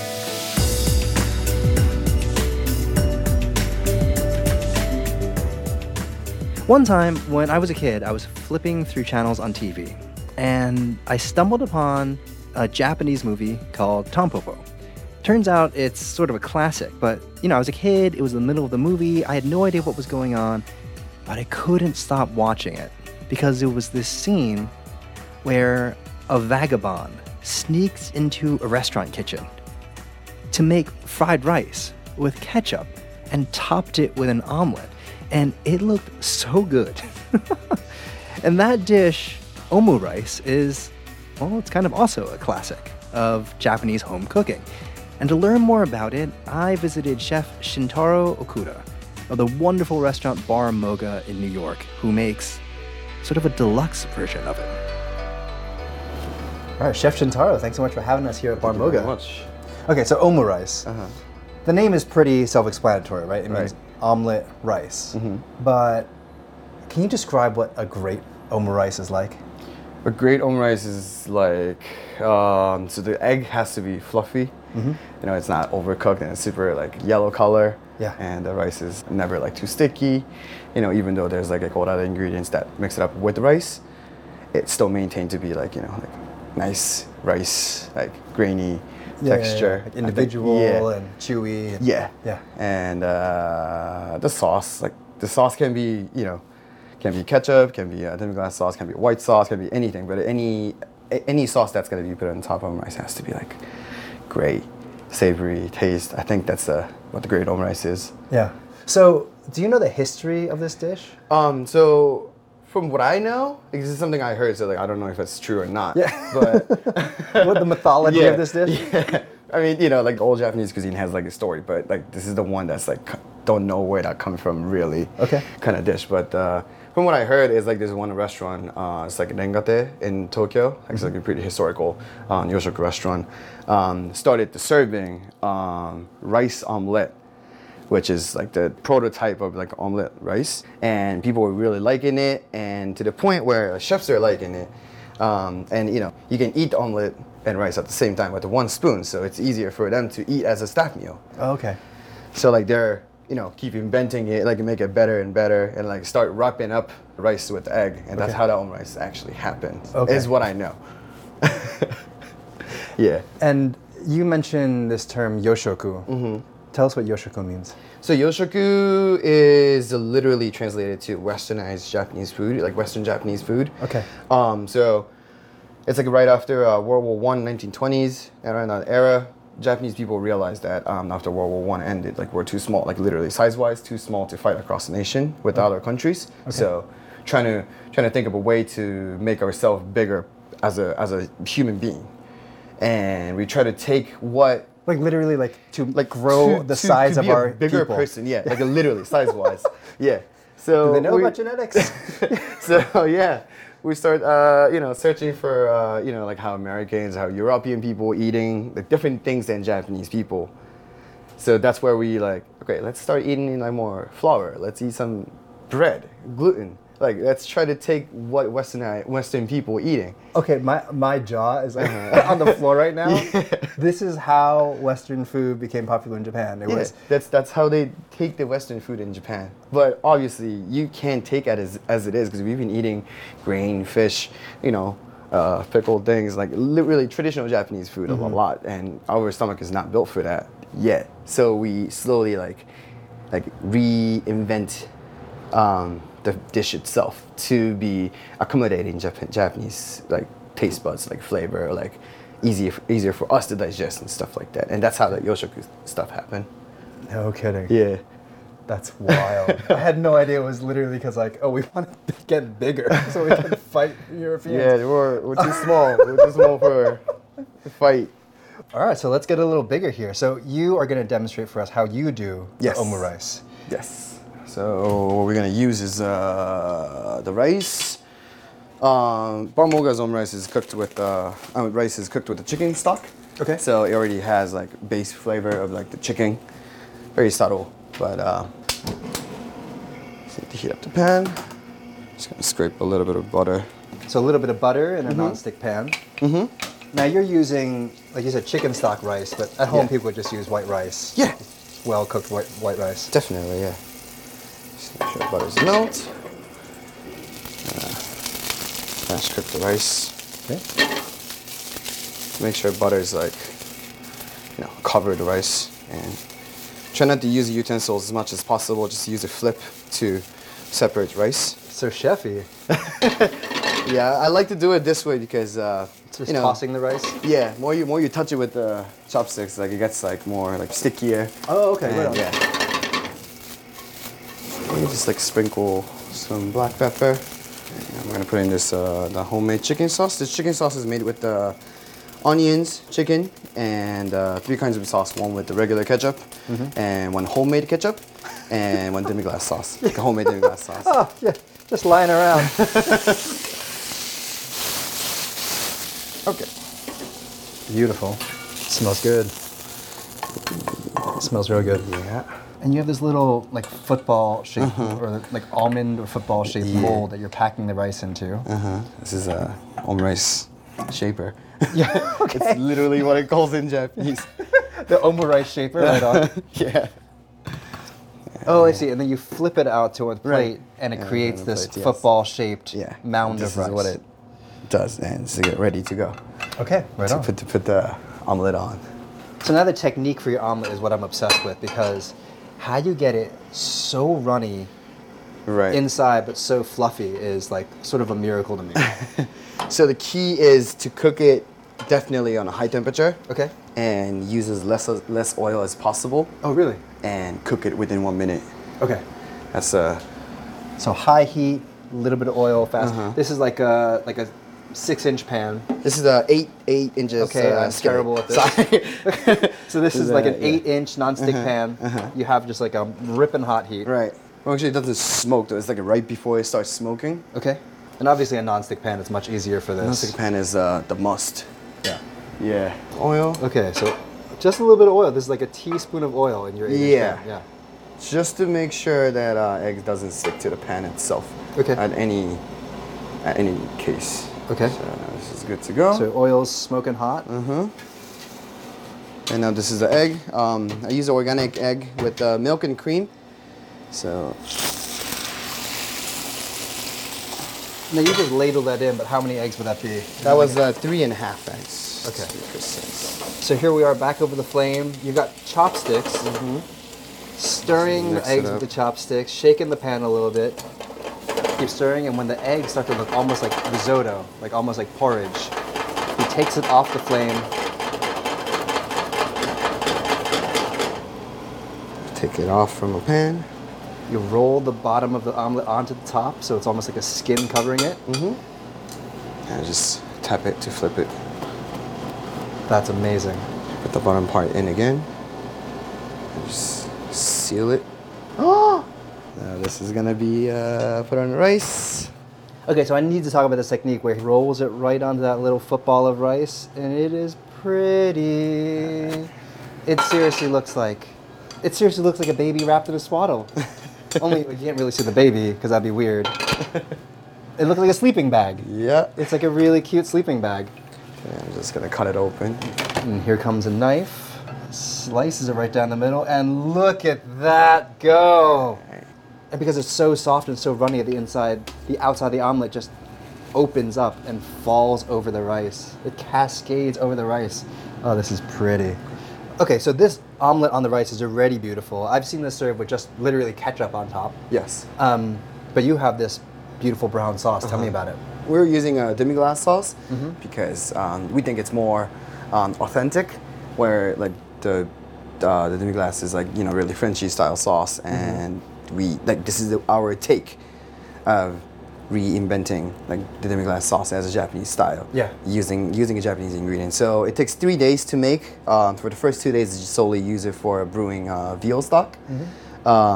Speaker 2: One time, when I was a kid, I was flipping through channels on T V, and I stumbled upon a Japanese movie called Tampopo. Turns out it's sort of a classic, but, you know, I was a kid, it was the middle of the movie, I had no idea what was going on, but I couldn't stop watching it, because it was this scene where a vagabond sneaks into a restaurant kitchen to make fried rice with ketchup and topped it with an omelet. And it looked so good. And that dish, omu rice, is, well, it's kind of also a classic of Japanese home cooking. And to learn more about it, I visited Chef Shintaro Okuda of the wonderful restaurant Bar Moga in New York, who makes sort of a deluxe version of it. All right, Chef Shintaro, thanks so much for having us here at Bar Moga.
Speaker 7: Thank you very much.
Speaker 2: Okay, so omu rice.
Speaker 7: Uh-huh.
Speaker 2: The name is pretty self-explanatory, right? It
Speaker 7: Right.
Speaker 2: means omelet rice.
Speaker 7: Mm-hmm.
Speaker 2: But can you describe what a great omu rice is like?
Speaker 7: A great omu rice is like, um, so the egg has to be fluffy.
Speaker 2: Mm-hmm.
Speaker 7: You know, it's not overcooked and it's super like yellow color.
Speaker 2: Yeah.
Speaker 7: And the rice is never like too sticky. You know, even though there's like, like all other ingredients that mix it up with the rice, it's still maintained to be like, you know, like nice rice, like grainy
Speaker 2: Yeah,
Speaker 7: texture.
Speaker 2: yeah, yeah. Like individual
Speaker 7: Yeah.
Speaker 2: and chewy. And,
Speaker 7: Yeah.
Speaker 2: Yeah.
Speaker 7: And uh, the sauce, like the sauce can be, you know, can be ketchup, can be uh, demi-glace sauce, can be white sauce, can be anything. But any a- any sauce that's gonna be put on top of omu rice has to be like great, savory taste. I think that's uh, what the great omu rice is.
Speaker 2: Yeah. So, do you know the history of this dish?
Speaker 7: Um, so from what I know, this is something I heard. So like I don't know if it's true or not.
Speaker 2: Yeah.
Speaker 7: But
Speaker 2: What the mythology
Speaker 7: Yeah,
Speaker 2: of this dish?
Speaker 7: Yeah. I mean, you know, like old Japanese cuisine has like a story, but like this is the one that's like c- don't know where that comes from really.
Speaker 2: Okay.
Speaker 7: Kind of dish, but uh, from what I heard is like there's one restaurant, uh, it's like Rengate in Tokyo. It's like a pretty historical uh, Yoshoku restaurant. Um, started the serving um, rice omelet, which is like the prototype of like omelet rice, and people were really liking it, and to the point where chefs are liking it. Um, and you know, you can eat the omelet and rice at the same time with the one spoon, so it's easier for them to eat as a staff meal.
Speaker 2: Oh, okay.
Speaker 7: So like they're, you know, keep inventing it, like make it better and better, and like start wrapping up rice with egg, and that's
Speaker 2: Okay.
Speaker 7: how the omelet rice actually happened.
Speaker 2: Okay.
Speaker 7: Is what I know. Yeah.
Speaker 2: And you mentioned this term yoshoku. Mm-hmm. Tell us what yoshoku means.
Speaker 7: So yoshoku is literally translated to westernized Japanese food, like Western Japanese food.
Speaker 2: Okay.
Speaker 7: Um, so it's like right after uh, World War One, nineteen twenties, around that era, Japanese people realized that um, after World War One ended, like we're too small, like literally size-wise, too small to fight across the nation with other countries. So trying to trying to think of a way to make ourselves bigger as a as a human being, and we try to take what.
Speaker 2: Like literally, like to
Speaker 7: Like
Speaker 2: grow
Speaker 7: to-
Speaker 2: the
Speaker 7: to-
Speaker 2: size
Speaker 7: to
Speaker 2: of
Speaker 7: be a
Speaker 2: our
Speaker 7: bigger
Speaker 2: people.
Speaker 7: person, yeah, like a literally size-wise, yeah. So
Speaker 2: Do they know
Speaker 7: we-
Speaker 2: about genetics?
Speaker 7: so yeah, we start uh, you know searching for uh, you know like how Americans, how European people eating like different things than Japanese people. So that's where we like okay, let's start eating like more flour. Let's eat some bread, gluten. Like let's try to take what Western Western people eating.
Speaker 2: Okay, my, my jaw is like on the floor right now. This is how Western food became popular in Japan. It
Speaker 7: Yeah,
Speaker 2: was
Speaker 7: that's that's how they take the Western food in Japan. But obviously, you can't take it as as it is because we've been eating grain, fish, you know, uh, pickled things like literally traditional Japanese food a lot, and our stomach is not built for that yet. So we slowly like like reinvent um, the dish itself to be accommodating Jap- Japanese like taste buds, like flavor, like easier easier for us to digest and stuff like that. And that's how the yoshoku stuff happened.
Speaker 2: no kidding.
Speaker 7: Yeah.
Speaker 2: That's wild. I had no idea it was literally because like, oh, we want to get bigger so we can fight Europeans.
Speaker 7: Yeah, we're, we're too small. We're too small for the fight.
Speaker 2: All right, so let's get a little bigger here. So you are going to demonstrate for us how you do
Speaker 7: Yes.
Speaker 2: the omu rice.
Speaker 7: Yes. So what we're gonna use is uh, the rice. Um, Barmogazom rice is cooked with uh, uh, rice is cooked with the chicken stock.
Speaker 2: Okay.
Speaker 7: So it already has like base flavor of like the chicken, very subtle. But uh, just need to heat up the pan. Just gonna scrape a little bit of butter.
Speaker 2: So a little bit of butter in a nonstick pan. Mm-hmm. Now you're using, like you said, chicken stock rice, but at home
Speaker 7: Yeah.
Speaker 2: people would just use white rice.
Speaker 7: Yeah.
Speaker 2: Well cooked white white rice.
Speaker 7: Definitely, yeah. Just make sure butter's melt. Uh, Mash cook the rice.
Speaker 2: Okay.
Speaker 7: Make sure butter's like, you know, cover the rice, and try not to use the utensils as much as possible. Just use a flip to separate rice.
Speaker 2: So chefy.
Speaker 7: Yeah, I like to do it this way because uh,
Speaker 2: Just
Speaker 7: you know,
Speaker 2: tossing the rice.
Speaker 7: yeah, more you more you touch it with the chopsticks, like it gets like more like stickier.
Speaker 2: Oh, okay.
Speaker 7: And,
Speaker 2: Right on.
Speaker 7: yeah. And you just like sprinkle some black pepper. And I'm gonna put in this uh, the homemade chicken sauce. This chicken sauce is made with the onions, chicken, and uh, three kinds of sauce. One with the regular ketchup, and one homemade ketchup, and one demi-glace sauce. Like a homemade demi-glace sauce.
Speaker 2: Oh, yeah. Just lying around.
Speaker 7: Okay.
Speaker 2: Beautiful. Smells good. Smells real good.
Speaker 7: Yeah.
Speaker 2: And you have this little like football shape or like almond or football shaped
Speaker 7: Yeah.
Speaker 2: mold that you're packing the rice into.
Speaker 7: Uh-huh. This is a om rice shaper.
Speaker 2: Yeah. Okay.
Speaker 7: It's literally what it calls in Japanese.
Speaker 2: The omu rice shaper, right on.
Speaker 7: Yeah.
Speaker 2: Oh, I see. And then you flip it out to a plate,
Speaker 7: Right.
Speaker 2: and it
Speaker 7: And
Speaker 2: creates
Speaker 7: on the
Speaker 2: this
Speaker 7: plate, yes.
Speaker 2: football-shaped
Speaker 7: Yeah.
Speaker 2: mound
Speaker 7: This
Speaker 2: of rice.
Speaker 7: is what it does, and to get ready to go.
Speaker 2: Okay, right
Speaker 7: to
Speaker 2: on.
Speaker 7: put to put the omelet on.
Speaker 2: So now the technique for your omelet is what I'm obsessed with, because how you get it so runny
Speaker 7: Right.
Speaker 2: inside but so fluffy is like sort of a miracle to me.
Speaker 7: So the key is to cook it definitely on a high temperature.
Speaker 2: Okay.
Speaker 7: And use as less less oil as possible,
Speaker 2: Oh, really?
Speaker 7: and cook it within one minute.
Speaker 2: Okay.
Speaker 7: That's uh
Speaker 2: So high heat, a little bit of oil, fast.
Speaker 7: Uh-huh.
Speaker 2: This is like a like a six-inch pan.
Speaker 7: this is a eight eight inches.
Speaker 2: Okay,
Speaker 7: uh,
Speaker 2: I'm
Speaker 7: skillet.
Speaker 2: terrible at this.
Speaker 7: Sorry.
Speaker 2: So this is
Speaker 7: Is
Speaker 2: like an
Speaker 7: that- yeah.
Speaker 2: eight-inch nonstick pan. You have just like a ripping hot heat.
Speaker 7: Right. Well, actually, it doesn't smoke though. It's like right before it starts smoking.
Speaker 2: Okay. And obviously a nonstick pan is much easier for this.
Speaker 7: Non-stick pan is uh, the must.
Speaker 2: Yeah.
Speaker 7: Yeah. Oil.
Speaker 2: Okay, so just a little bit of oil. This is like a teaspoon of oil in your eight-inch
Speaker 7: Yeah.
Speaker 2: pan. Yeah.
Speaker 7: Just to make sure that uh, egg doesn't stick to the pan itself.
Speaker 2: Okay.
Speaker 7: At any, at any case.
Speaker 2: Okay.
Speaker 7: So now this is good to go.
Speaker 2: So oil's smoking hot.
Speaker 7: Mm-hmm. And now this is the egg. Um, I use organic egg with uh, milk and cream. So
Speaker 2: Now you just ladle that in, but how many eggs would that be?
Speaker 7: that was uh, three and a half eggs.
Speaker 2: Okay.
Speaker 7: three percent.
Speaker 2: So here we are back over the flame. You've got chopsticks. Stirring the
Speaker 7: Mix it
Speaker 2: eggs with
Speaker 7: up.
Speaker 2: the chopsticks, shaking the pan a little bit. Keep stirring, and when the eggs start to look almost like risotto, like almost like porridge, he takes it off the flame.
Speaker 7: Take it off from the pan.
Speaker 2: You roll the bottom of the omelet onto the top, so it's almost like a skin covering it.
Speaker 7: And just tap it to flip it.
Speaker 2: That's amazing.
Speaker 7: Put the bottom part in again. And just seal it. Oh! Now this is gonna be uh, put on the rice.
Speaker 2: Okay, so I need to talk about this technique where he rolls it right onto that little football of rice, and it is pretty. It seriously looks like, it seriously looks like a baby wrapped in a swaddle. Only you can't really see the baby because that'd be weird. It looked like a sleeping bag.
Speaker 7: Yeah.
Speaker 2: It's like a really cute sleeping bag.
Speaker 7: Okay, I'm just gonna cut it open.
Speaker 2: And here comes a knife, slices it right down the middle, and look at that go! And because it's so soft and so runny at the inside, the outside of the omelet just opens up and falls over the rice. It cascades over the rice. Oh, this is pretty. Okay, so this omelet on the rice is already beautiful. I've seen this served with just literally ketchup on top.
Speaker 7: Yes.
Speaker 2: Um, but you have this beautiful brown sauce. Tell me about it.
Speaker 7: We're using a demi-glace sauce because um, we think it's more um, authentic, where like the uh, the demi-glace is like, you know, really Frenchy style sauce, and we like this is our take of reinventing like the demi-glace sauce as a Japanese style.
Speaker 2: Yeah.
Speaker 7: Using using a Japanese ingredient. So it takes three days to make. Um, for the first two days, you solely use it for brewing uh, veal stock. Um,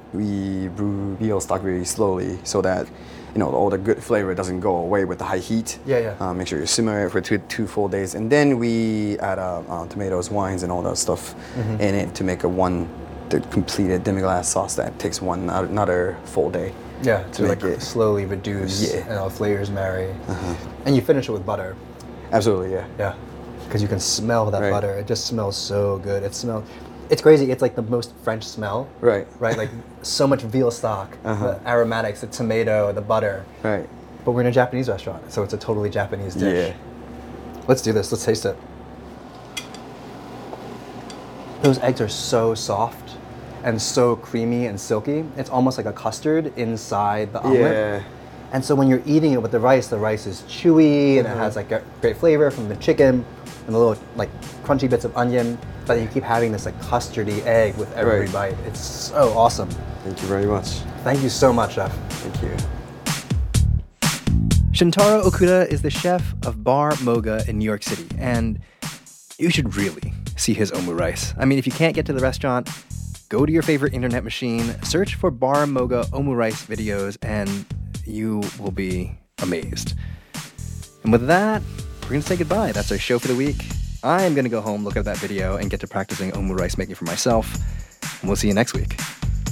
Speaker 7: We brew veal stock very slowly so that, you know, all the good flavor doesn't go away with the high heat.
Speaker 2: Yeah, yeah.
Speaker 7: Uh, make sure you simmer it for two, two full days. And then we add uh, uh, tomatoes, wines, and all that stuff mm-hmm. in it to make a one, the completed demi-glace sauce that takes one another full day.
Speaker 2: Yeah, to,
Speaker 7: to
Speaker 2: like
Speaker 7: it.
Speaker 2: slowly reduce
Speaker 7: Yeah.
Speaker 2: and all the flavors marry.
Speaker 7: Uh-huh.
Speaker 2: And you finish it with butter.
Speaker 7: Absolutely, yeah.
Speaker 2: Yeah, because you can smell that
Speaker 7: Right.
Speaker 2: butter. It just smells so good. It smells, it's crazy. It's like the most French smell.
Speaker 7: Right.
Speaker 2: Right, like so much veal stock,
Speaker 7: Uh-huh.
Speaker 2: the aromatics, the tomato, the butter.
Speaker 7: Right.
Speaker 2: But we're in a Japanese restaurant, so it's a totally Japanese dish.
Speaker 7: Yeah.
Speaker 2: Let's do this. Let's taste it. Those eggs are so soft and so creamy and silky. It's almost like a custard inside the omelet.
Speaker 7: Yeah.
Speaker 2: And so when you're eating it with the rice, the rice is chewy and it has like a great flavor from the chicken and the little like crunchy bits of onion. But you keep having this like custardy egg with every
Speaker 7: Right.
Speaker 2: bite. It's so awesome.
Speaker 7: Thank you very much.
Speaker 2: Thank you so much, Chef.
Speaker 7: Thank you.
Speaker 2: Shintaro Okuda is the chef of Bar Moga in New York City, and you should really see his omu rice. I mean, if you can't get to the restaurant, go to your favorite internet machine, search for Bar Moga omu rice videos, and you will be amazed. And with that, we're going to say goodbye. That's our show for the week. I'm going to go home, look at that video, and get to practicing omu rice making for myself. And we'll see you next week.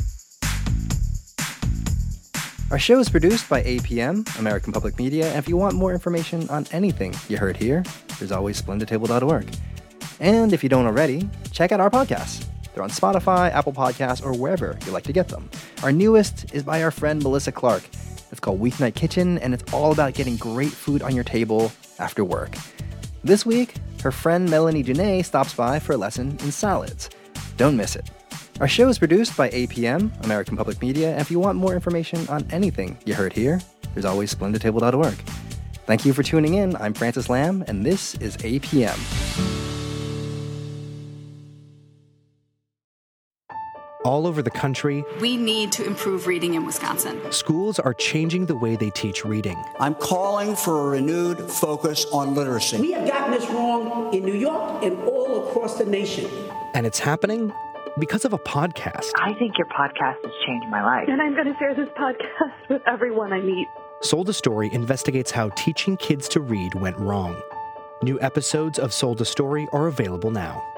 Speaker 2: Our show is produced by A P M, American Public Media, and if you want more information on anything you heard here, there's always splendid table dot org. And if you don't already, check out our podcasts. They're on Spotify, Apple Podcasts, or wherever you like to get them. Our newest is by our friend Melissa Clark. It's called Weeknight Kitchen, and it's all about getting great food on your table after work. This week, her friend Melanie Janae stops by for a lesson in salads. Don't miss it. Our show is produced by A P M, American Public Media, and if you want more information on anything you heard here, there's always splendid table dot org. Thank you for tuning in. I'm Francis Lamb, and this is A P M.
Speaker 8: All over the country,
Speaker 9: we need to improve reading in Wisconsin.
Speaker 8: Schools are changing the way they teach reading.
Speaker 10: I'm calling for a renewed focus on literacy.
Speaker 11: We have gotten this wrong in New York and all across the nation.
Speaker 8: And it's happening because of a podcast.
Speaker 12: I think your podcast has changed my life.
Speaker 13: And I'm going to share this podcast with everyone I meet.
Speaker 8: Sold a Story investigates how teaching kids to read went wrong. New episodes of Sold a Story are available now.